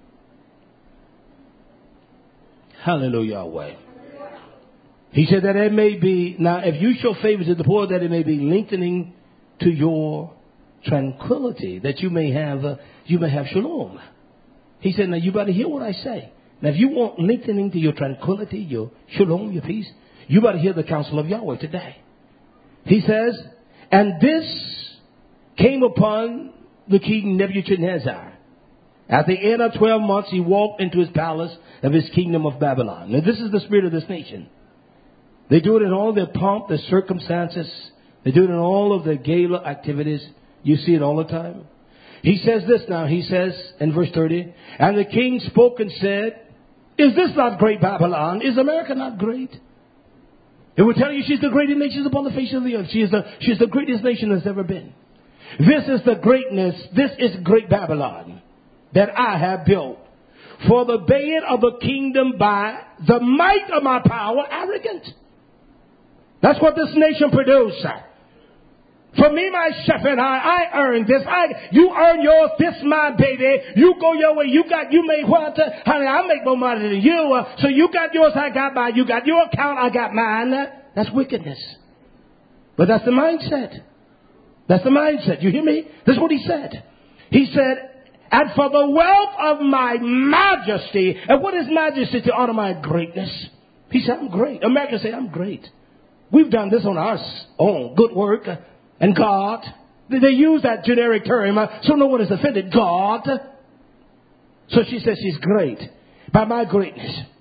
Hallelujah, Yahweh. He said that it may be, now if you show favor to the poor, that it may be lengthening to your tranquility, that you may have shalom. He said, now you better hear what I say. Now if you want lengthening to your tranquility, your shalom, your peace, you better hear the counsel of Yahweh today. He says, and this came upon the king Nebuchadnezzar. At the end of 12 months, he walked into his palace of his kingdom of Babylon. Now this is the spirit of this nation. They do it in all their pomp, their circumstances. They do it in all of their gala activities. You see it all the time. He says this now. He says in verse 30, and the king spoke and said, is this not great Babylon? Is America not great? It will tell you she's the greatest nation upon the face of the earth. She is the greatest nation that's ever been. This is the greatness. This is great Babylon that I have built for the bed of the kingdom by the might of my power, arrogant. That's what this nation produced. For me, myself, and I earned this. You earn yours. This my baby. You go your way. You made what? Honey, I make more money than you. So you got yours. I got mine. You got your account. I got mine. That's wickedness. But that's the mindset. That's the mindset. You hear me? This is what he said. He said, and for the wealth of my majesty. And what is majesty? To honor my greatness. He said, I'm great. Americans say, I'm great. We've done this on our own good work. And God, they use that generic term, so no one is offended. God. So she says she's great by my greatness.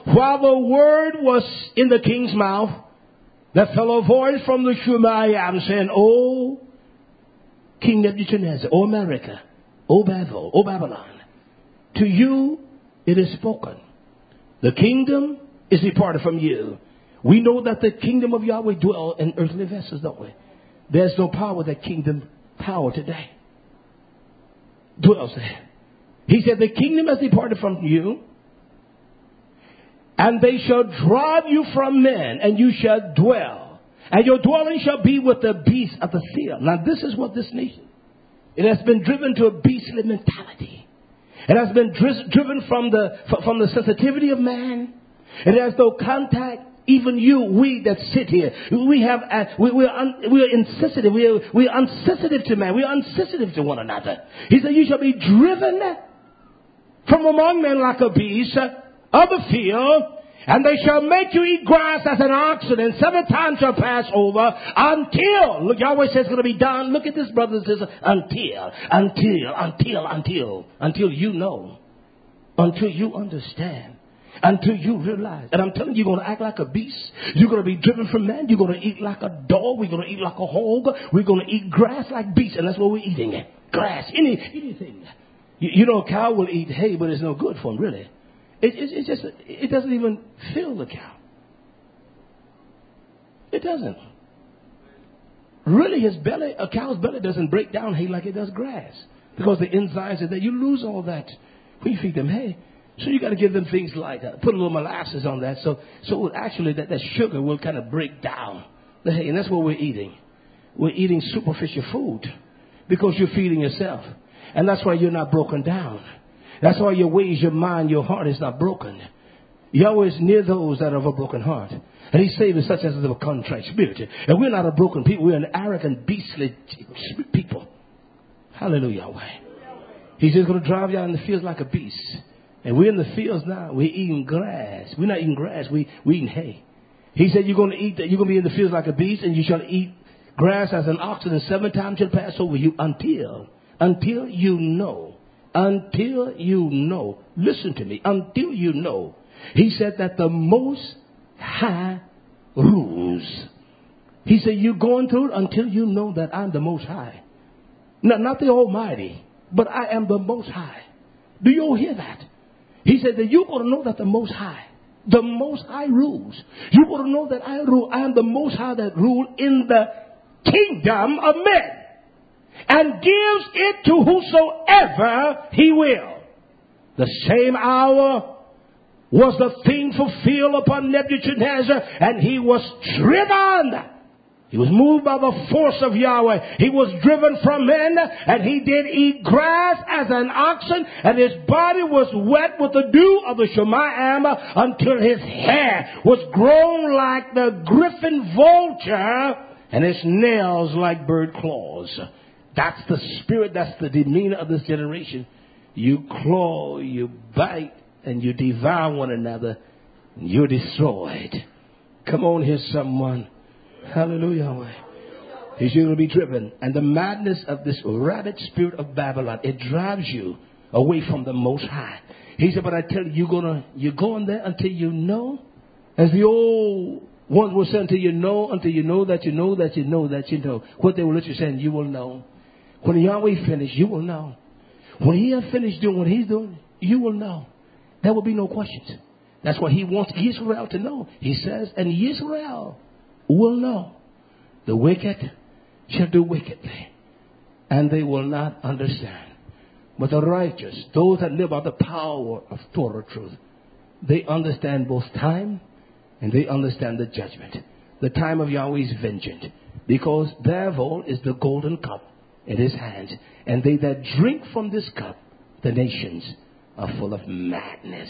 while the word was in the king's mouth, there fell a voice from the Shumayim saying, O King Nebuchadnezzar, O America, O Babel, O Babylon, to you it is spoken. The kingdom is departed from you. We know that the kingdom of Yahweh dwells in earthly vessels, don't we? There's no power that kingdom power today dwells there. He said, the kingdom has departed from you, and they shall drive you from men, and you shall dwell. And your dwelling shall be with the beasts of the field. Now this is what this nation, it has been driven to a beastly mentality. It has been driven from the sensitivity of man. It has no contact. Even we that sit here, we are insensitive. We are unsensitive to man. We are unsensitive to one another. He said, you shall be driven from among men like a beast of the field, and they shall make you eat grass as an oxen, and 7 times shall pass over until, look, Yahweh says it's going to be done. Look at this, brothers and sisters. Until you know, until you understand, until you realize. And I'm telling you, you're going to act like a beast. You're going to be driven from man. You're going to eat like a dog. We're going to eat like a hog. We're going to eat grass like beasts, and that's what we're eating. Grass, anything. You know, a cow will eat hay, but it's no good for him, really. It doesn't even fill the cow. It doesn't. Really, a cow's belly doesn't break down hay like it does grass. Because the enzymes are there. You lose all that when you feed them hay. So you got to give them things like, put a little molasses on that. So actually that sugar will kind of break down the hay. And that's what we're eating. We're eating superficial food because you're feeding yourself. And that's why you're not broken down. That's why your ways, your mind, your heart is not broken. Yahweh is near those that have a broken heart. And he saves such as a contrite spirit. And we're not a broken people. We're an arrogant, beastly people. Hallelujah, Yahweh. He's just going to drive you out in the fields like a beast. And we're in the fields now. We're eating grass. We're not eating grass. We're eating hay. He said you're going to eat that. You're going to be in the fields like a beast, and you shall eat grass as an oxen, and 7 times shall pass over you until you know. Until you know. Listen to me. Until you know. He said that the Most High rules. He said you're going through it until you know that I'm the Most High. No, not the Almighty, but I am the Most High. Do you all hear that? He said that you're going to know that the Most High rules. You're going to know that I rule. I am the Most High that rule in the kingdom of men, and gives it to whosoever he will. The same hour was the thing fulfilled upon Nebuchadnezzar, and he was driven. He was moved by the force of Yahweh. He was driven from men, and he did eat grass as an oxen, and his body was wet with the dew of the Shemayim until his hair was grown like the griffin vulture, and his nails like bird claws. That's the spirit, that's the demeanor of this generation. You claw, you bite, and you devour one another, and you're destroyed. Come on here, someone. Hallelujah. He's going to be driven. And the madness of this rabid spirit of Babylon, it drives you away from the Most High. He said, but I tell you, you're going there until you know. As the old ones will say, until you know that you know that you know that you know. What they will let you say, you will know. When Yahweh finished, you will know. When he has finished doing what he's doing, you will know. There will be no questions. That's what he wants Israel to know. He says, and Israel will know. The wicked shall do wickedly, and they will not understand. But the righteous, those that live by the power of Torah truth, they understand both time and they understand the judgment. The time of Yahweh's vengeance. Because Babel is the golden cup in his hands. And they that drink from this cup, the nations are full of madness.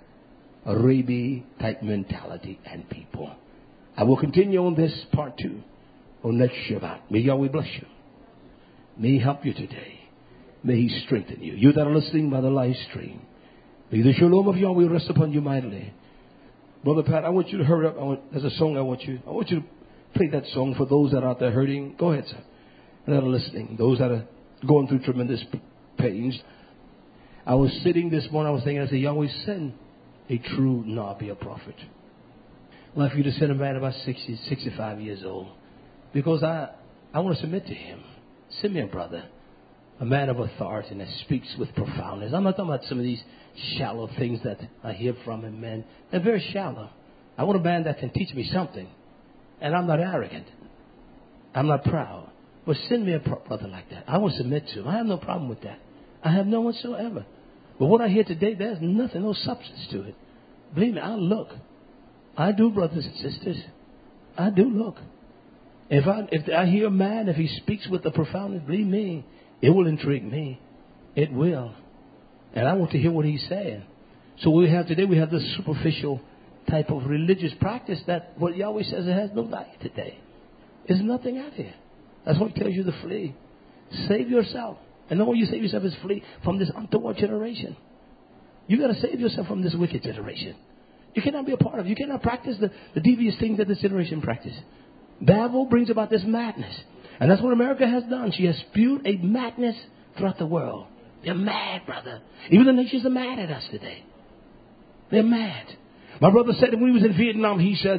Arabi type mentality and people. I will continue on this part 2 on next Shabbat. May Yahweh bless you. May he help you today. May he strengthen you. You that are listening by the live stream. May the shalom of Yahweh rest upon you mightily. Brother Pat, I want you to hurry up. There's a song I want you to play that song for those that are out there hurting. Go ahead, sir. That are listening. Those that are going through tremendous pains. I was sitting this morning, I was thinking, I said, Yahweh, send a true Nabi, a prophet. Well, if you to send a man about 60, 65 years old, because I want to submit to him. Send me a brother, a man of authority that speaks with profoundness. I'm not talking about some of these shallow things that I hear from him, man. They're very shallow. I want a man that can teach me something. And I'm not arrogant. I'm not proud. But send me a brother like that. I will submit to him. I have no problem with that. I have no whatsoever. But what I hear today, there's nothing, no substance to it. Believe me, I look. I do, brothers and sisters. I do look. If I hear a man, if he speaks with the profoundness, believe me, it will intrigue me. It will. And I want to hear what he's saying. So what we have today, we have this superficial type of religious practice that what Yahweh says it has no value today. There's nothing out here. That's what he tells you to flee. Save yourself. And the way you save yourself is flee from this untoward generation. You got to save yourself from this wicked generation. You cannot be a part of it. You cannot practice the devious things that this generation practices. Babel brings about this madness. And that's what America has done. She has spewed a madness throughout the world. They're mad, brother. Even the nations are mad at us today. They're mad. My brother said that when he was in Vietnam, he said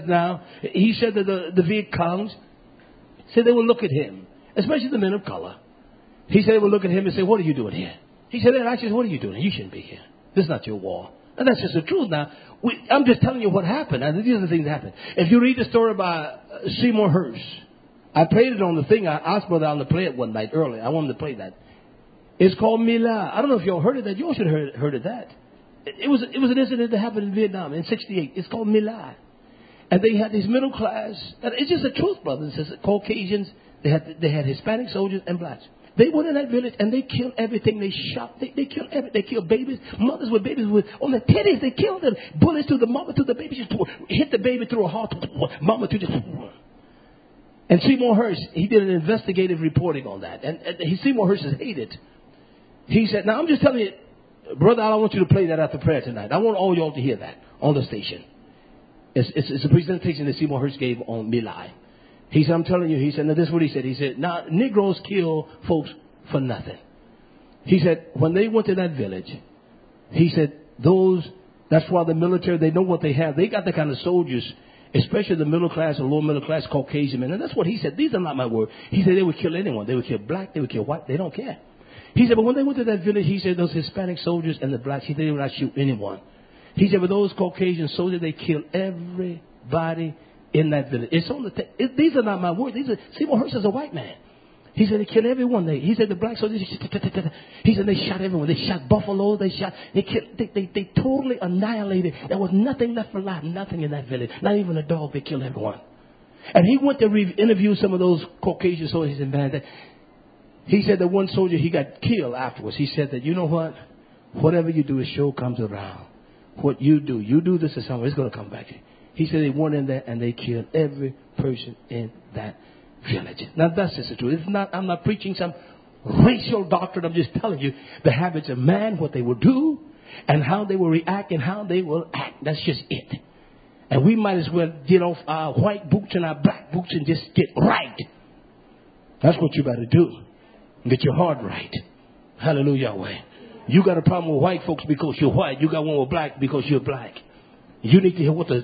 that the Viet Congs said they would look at him, especially the men of color. He said they would look at him and say, what are you doing here? He said, I said, what are you doing? You shouldn't be here. This is not your war. And that's just the truth now. I'm just telling you what happened. And these are the things that happened. If you read the story by Seymour Hersh, I played it on the thing. I asked Brother Allen to play it one night early. I wanted to play that. It's called Mila. I don't know if y'all heard of that. Y'all should have heard of that. It was an incident that happened in Vietnam in '68. It's called Mila. And they had these middle class. And it's just the truth, brothers and sisters. Caucasians. They had Hispanic soldiers and blacks. They went in that village and they killed everything. They shot. They killed everything. They killed babies. Mothers with babies on the titties. They killed them. Bullets to the mother, to the baby. Just hit the baby through a heart. Mama to just. And Seymour Hersh, he did an investigative reporting on that. And Seymour Hersh is hated. He said, now I'm just telling you, brother, I don't want you to play that after prayer tonight. I want all y'all to hear that on the station. It's a presentation that Seymour Hersh gave on Milai. He said, I'm telling you, he said, now this is what he said. He said, now Negroes kill folks for nothing. He said, when they went to that village, he said, that's why the military, they know what they have. They got the kind of soldiers, especially the middle class and lower middle class Caucasian men. And that's what he said. These are not my words. He said they would kill anyone. They would kill black. They would kill white. They don't care. He said, but when they went to that village, he said, those Hispanic soldiers and the blacks, he said they would not shoot anyone. He said, but those Caucasian soldiers, they killed everybody in that village. It's on the these are not my words. Seymour Hersh is a white man. He said they killed everyone. He said the black soldiers. He said they shot everyone. They shot buffalo. They killed. They totally annihilated. There was nothing left alive. Nothing in that village. Not even a dog. They killed everyone. And he went to interview some of those Caucasian soldiers and man. He said that one soldier, he got killed afterwards. He said that, you know what? Whatever you do, it sure comes around. What you do this to someone, it's going to come back. He said they went in there and they killed every person in that village. Now, that's just the truth. I'm not preaching some racial doctrine. I'm just telling you the habits of man, what they will do, and how they will react and how they will act. That's just it. And we might as well get off our white boots and our black boots and just get right. That's what you better do. Get your heart right. Hallelujah, Yahweh. You got a problem with white folks because you're white. You got one with black because you're black. You need to hear what the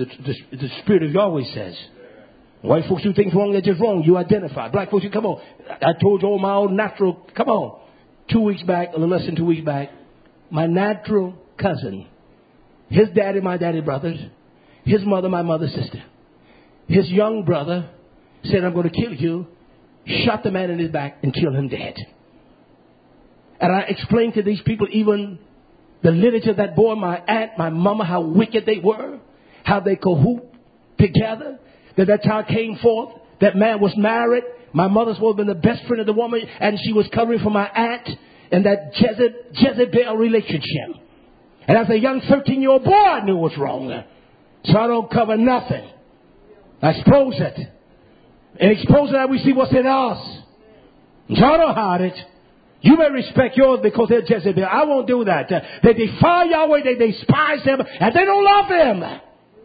Spirit of Yahweh says. White folks do things wrong, they're just wrong. You identify. Black folks, you come on. I told you all my own natural. Come on. 2 weeks back, a little less than 2 weeks back, my natural cousin, his daddy, my daddy brothers, his mother, my mother's sister, his young brother said, I'm going to kill you. Shot the man in his back and killed him dead. And I explained to these people even the lineage of that boy, my aunt, my mama, how wicked they were, how they cahoot together, that child came forth, that man was married. My mother's was been the best friend of the woman, and she was covering for my aunt in that Jezebel relationship. And as a young 13-year-old boy, I knew what was wrong. So I don't cover nothing. I expose it. And exposing that, we see what's in us. Y'all don't hide it. You may respect yours because they're Jezebel. I won't do that. They defy Yahweh. They despise him. And they don't love him.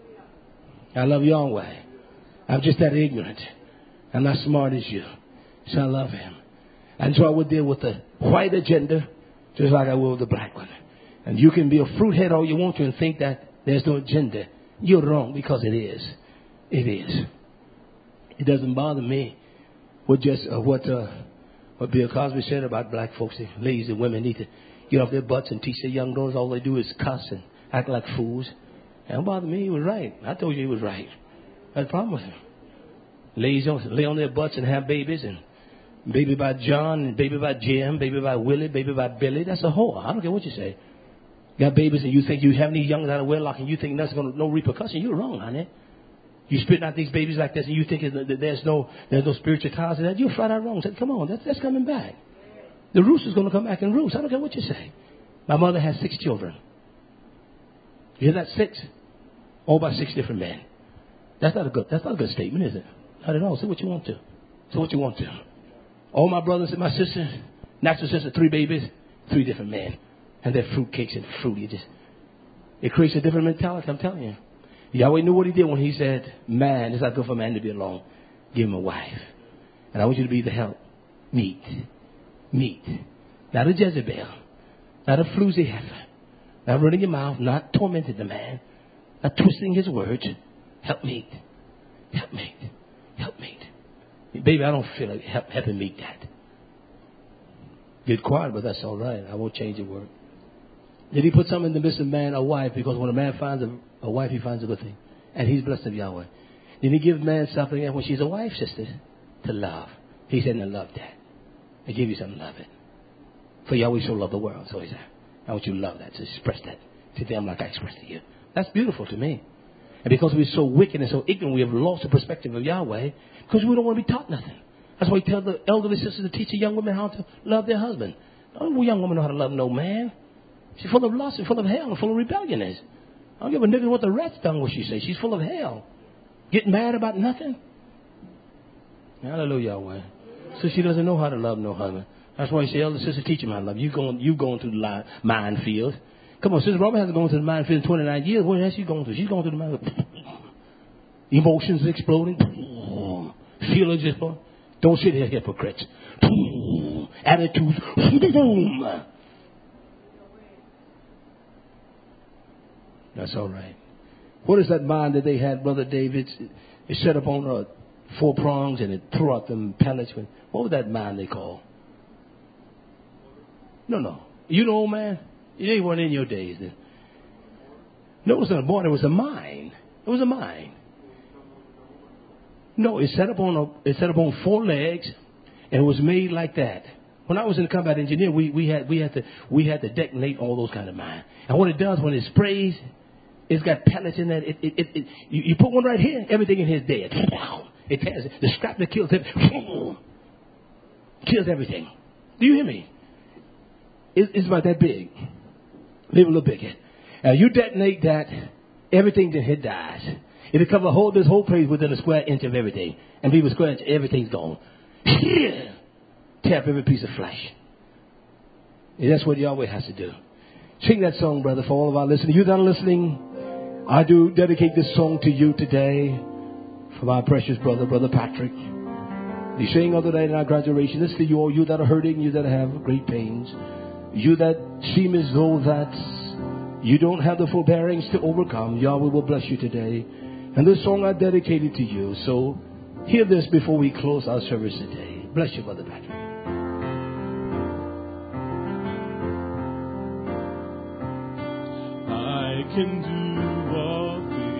I love Yahweh. I'm just that ignorant. I'm not smart as you. So I love him. And so I would deal with the white agenda just like I will with the black one. And you can be a fruit head all you want to and think that there's no agenda. You're wrong, because it is. It is. It doesn't bother me what Bill Cosby said about black folks. Ladies and women need to get off their butts and teach their young girls all they do is cuss and act like fools. It don't bother me. He was right. I told you he was right. That's the problem with him. Ladies don't lay on their butts and have babies, and baby by John, and baby by Jim, baby by Willie, baby by Billy. That's a whore. I don't care what you say. Got babies and you think you have any young out of wedlock and you think there's no repercussion. You're wrong, honey. You spitting out these babies like this and you think that there's no spiritual ties in that. You're flat out wrong. Say, come on, that's coming back. The rooster's going to come back and roost. I don't care what you say. My mother has 6 children. You hear that? 6? All by 6 different men. That's not a good statement, is it? Not at all. Say what you want to. Say what you want to. All my brothers and my sisters, natural sister, 3 babies, 3 different men. And they're fruitcakes and fruit. It creates a different mentality, I'm telling you. Yahweh knew what he did when he said, man, it's not good for a man to be alone. Give him a wife. And I want you to be the help. Meet. Not a Jezebel. Not a floozy heifer. Not running your mouth. Not tormenting the man. Not twisting his words. Helpmate. Baby, I don't feel like helping meet that. Get quiet, but that's all right. I won't change the word. Did he put something in the midst of man, a wife? Because when a man finds a wife, he finds a good thing. And he's blessed of Yahweh. Did he give man something when she's a wife, sister? To love. He said, "No, love that. I give you something, love it. For Yahweh so loved the world." So he said, I want you to love that. So express that to them like I expressed to you. That's beautiful to me. And because we're so wicked and so ignorant, we have lost the perspective of Yahweh because we don't want to be taught nothing. That's why he tells the elderly sisters to teach the young women how to love their husband. No young woman know how to love no man. She's full of lust and full of hell and full of rebelliousness. I don't give a nigga what the rat's done, what she says. She's full of hell. Get mad about nothing. Hallelujah, Yahweh. So she doesn't know how to love no husband. That's why he said, elder sister, teach him how to love. You going through the minefield. Come on, Sister Robert hasn't gone through the minefield in 29 years. What has she going through? She's going through the minefield. Emotions exploding. Feelings exploding. Don't sit here, hypocrites. Attitudes. That's all right. What is that mind that they had, Brother David? It set up on 4 prongs and it threw out them pellets. What was that mind they call? No. You know, old man? They weren't in your days then. No, it wasn't a board. It was a mine. It was a mine. No, it set up on 4 legs, and it was made like that. When I was in the combat engineer, we had to detonate all those kind of mines. And what it does when it sprays, it's got pellets in that. You put one right here, everything in here is dead. It tears it. The scrap that kills it kills everything. Do you hear me? It's about that big. Maybe a little bigger. You detonate that, everything in here dies. It'll cover this whole place within a square inch of everything. And people square inch, everything's gone. Tear up every piece of flesh. And that's what Yahweh has to do. Sing that song, brother, for all of our listeners. You that are listening, I do dedicate this song to you today for my precious brother, Brother Patrick. We sang other day in our graduation. This is to you all, you that are hurting, you that have great pains. You that seem as though that you don't have the forbearance to overcome. Yahweh will bless you today. And this song I dedicated to you. So hear this before we close our service today. Bless you, Brother Patrick. I can do all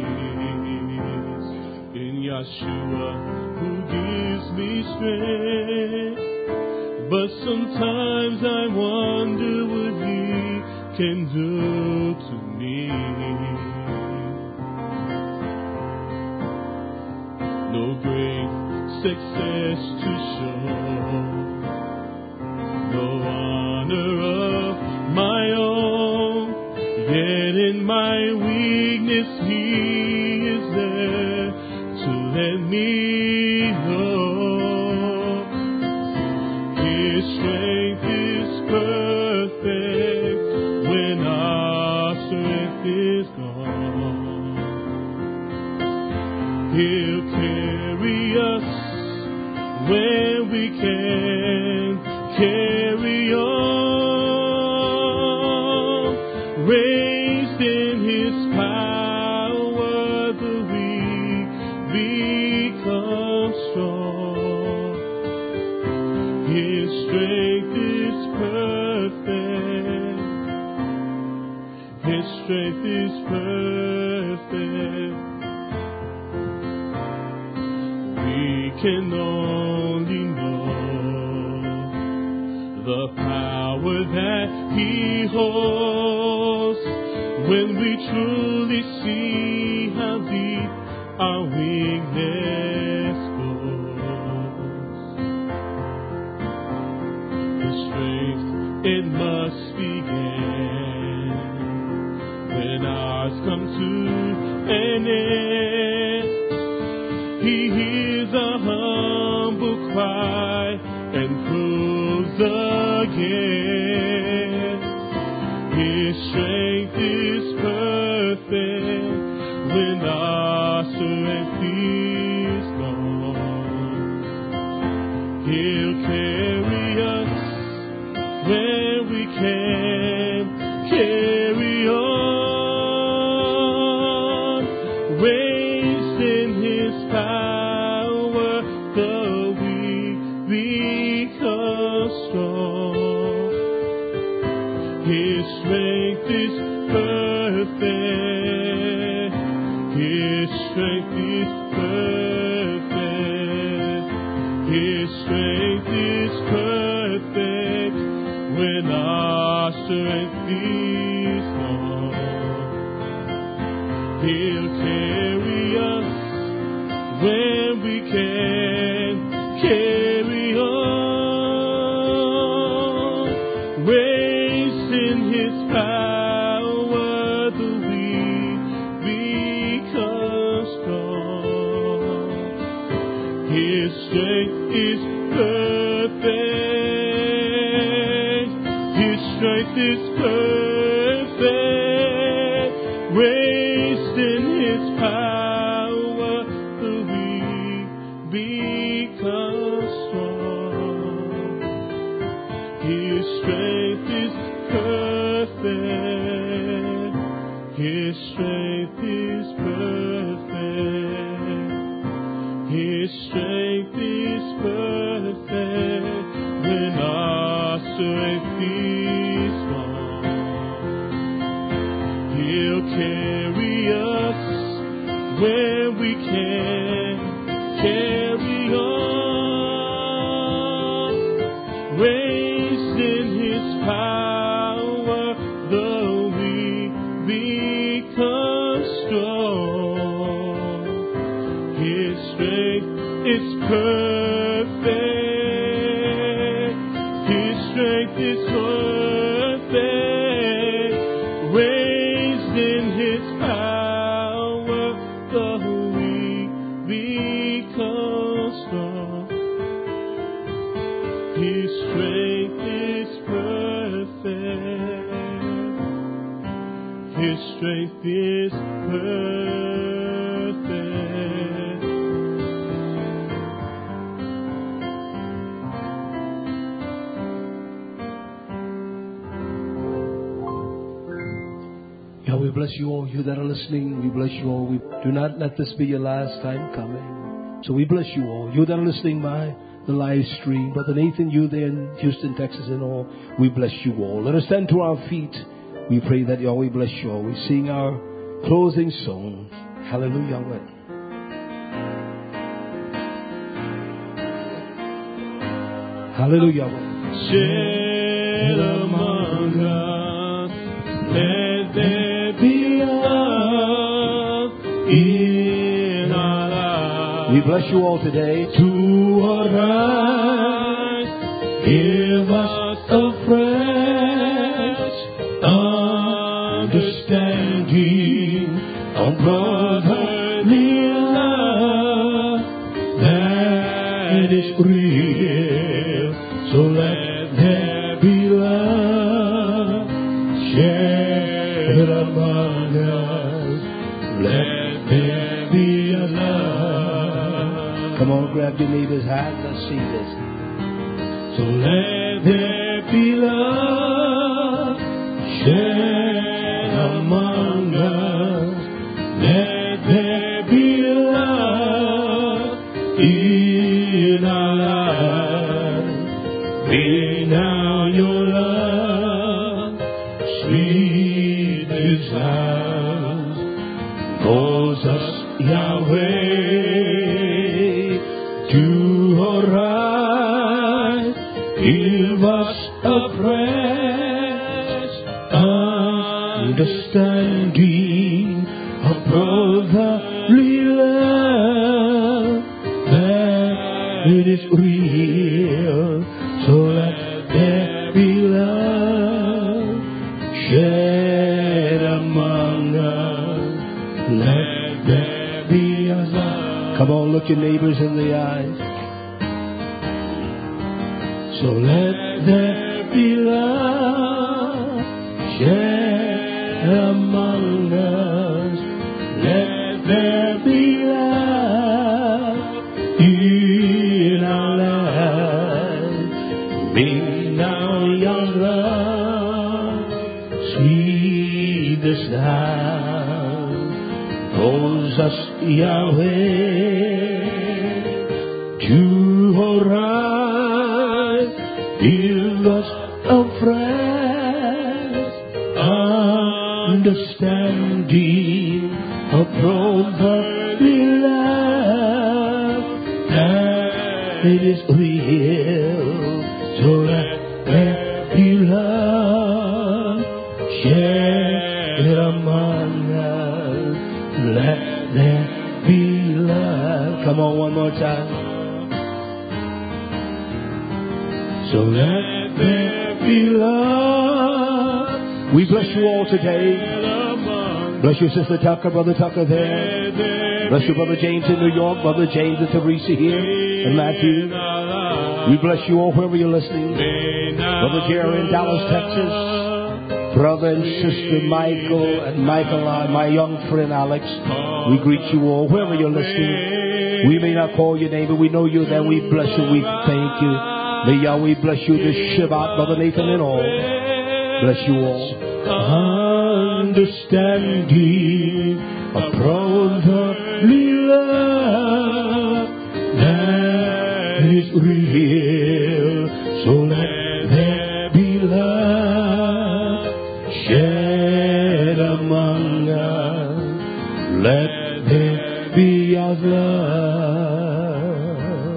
things in Yeshua who gives me strength. But sometimes I wonder what He can do to me. No great success to show, no honor of my own, yet in my weakness He is there to let me know. His strength is perfect when our strength is gone. He'll carry us when we can't carry on. Raised in His power, the weak become strong. His strength is perfect. His strength is perfect. We can only know the power that He holds when we truly see how deep our weakness goes. The strength, it must begin when ours come to an end. He hears a humble cry and proves again. His strength is perfect when our strength is gone. He'll carry us when we can't carry on. Raised in His power, the weak become strong. His strength is perfect. His strength is perfect. His strength is perfect when our strength is gone. He'll carry us when we can't carry on. Raised in His power, the weak become strong. His strength is perfect. His strength is perfect. Raised in His power, the weak become strong. His strength is perfect. His strength is perfect. His strength is perfect when our strength is gone. He'll carry us when we can't carry on. Raised in His power, the weak become strong. His strength is perfect. His strength is perfect. Raised in His power, the weak become strong. His strength is perfect. His strength is perfect. God, we bless you all, you that are listening. We bless you all. We do not let this be your last time coming. So we bless you all, you that are listening by the live stream. Brother Nathan, you there in Houston, Texas and all, we bless you all. Let us stand to our feet. We pray that Yahweh bless you all. We sing our closing song. Hallelujah. Hallelujah. Shed among us, let there be love in our lives. We bless you all today. To arise, give us a fresh understanding of brotherly love that is real. So let there be love shared among us. Let there be a love. Come on, grab your neighbor's hand. Let's sing this. So let there be love shared sweetest sound. Calls us Yahweh to arise. Give us a fresh understanding of brotherly love, that it is real. So let there be love shed among us. Let there be a love. Come on, look your neighbors in the eyes. So let there be love shed among us. Let there be love in our lives. May now your love, sweet the sound, calls us Yahweh to arise. Give us a fresh understanding of brotherly love, that it is real. So let there be love shed among us. Let there be love. Come on, one more time. So let there be love. We bless you all today. Bless you, Sister Tucker, Brother Tucker there. Bless you, Brother James in New York, Brother James and Teresa here, and Matthew. We bless you all wherever you're listening. Brother Jerry in Dallas, Texas. Brother and Sister Michael and Michael, my young friend Alex. We greet you all wherever you're listening. We may not call your name, but we know you're there. We bless you. We thank you. May Yahweh bless you this Shabbat, Brother Nathan and all. Bless you all. Understanding a brotherly love that is real. So let there be love shed among us. Let there be of love.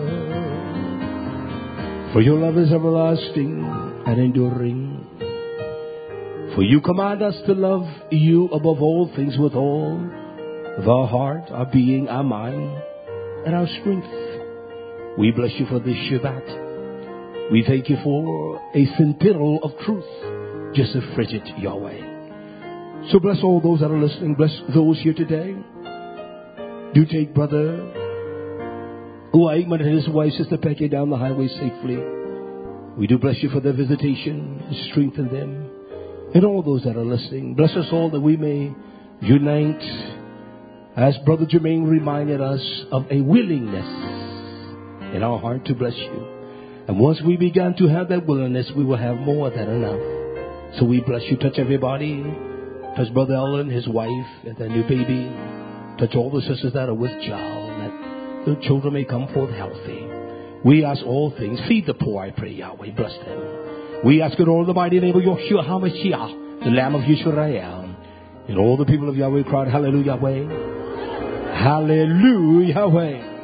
For your love is everlasting and enduring. For you command us to love you above all things with all of our heart, our being, our mind, and our strength. We bless you for this Shabbat. We thank you for a scintilla of truth, just a frigid Yahweh. So bless all those that are listening. Bless those here today. Do take Brother Uayman and his wife, Sister Peggy, down the highway safely. We do bless you for their visitation. Strengthen them. And all those that are listening, bless us all that we may unite, as Brother Jermaine reminded us, of a willingness in our heart to bless you. And once we begin to have that willingness, we will have more than enough. So we bless you. Touch everybody. Touch Brother Ellen, his wife, and their new baby. Touch all the sisters that are with child, that their children may come forth healthy. We ask all things. Feed the poor, I pray, Yahweh. Bless them. We ask it all in the mighty name of Yeshua HaMashiach, the Lamb of Yisrael. And all the people of Yahweh cried, Hallelujah, Yahweh. Hallelujah, Yahweh.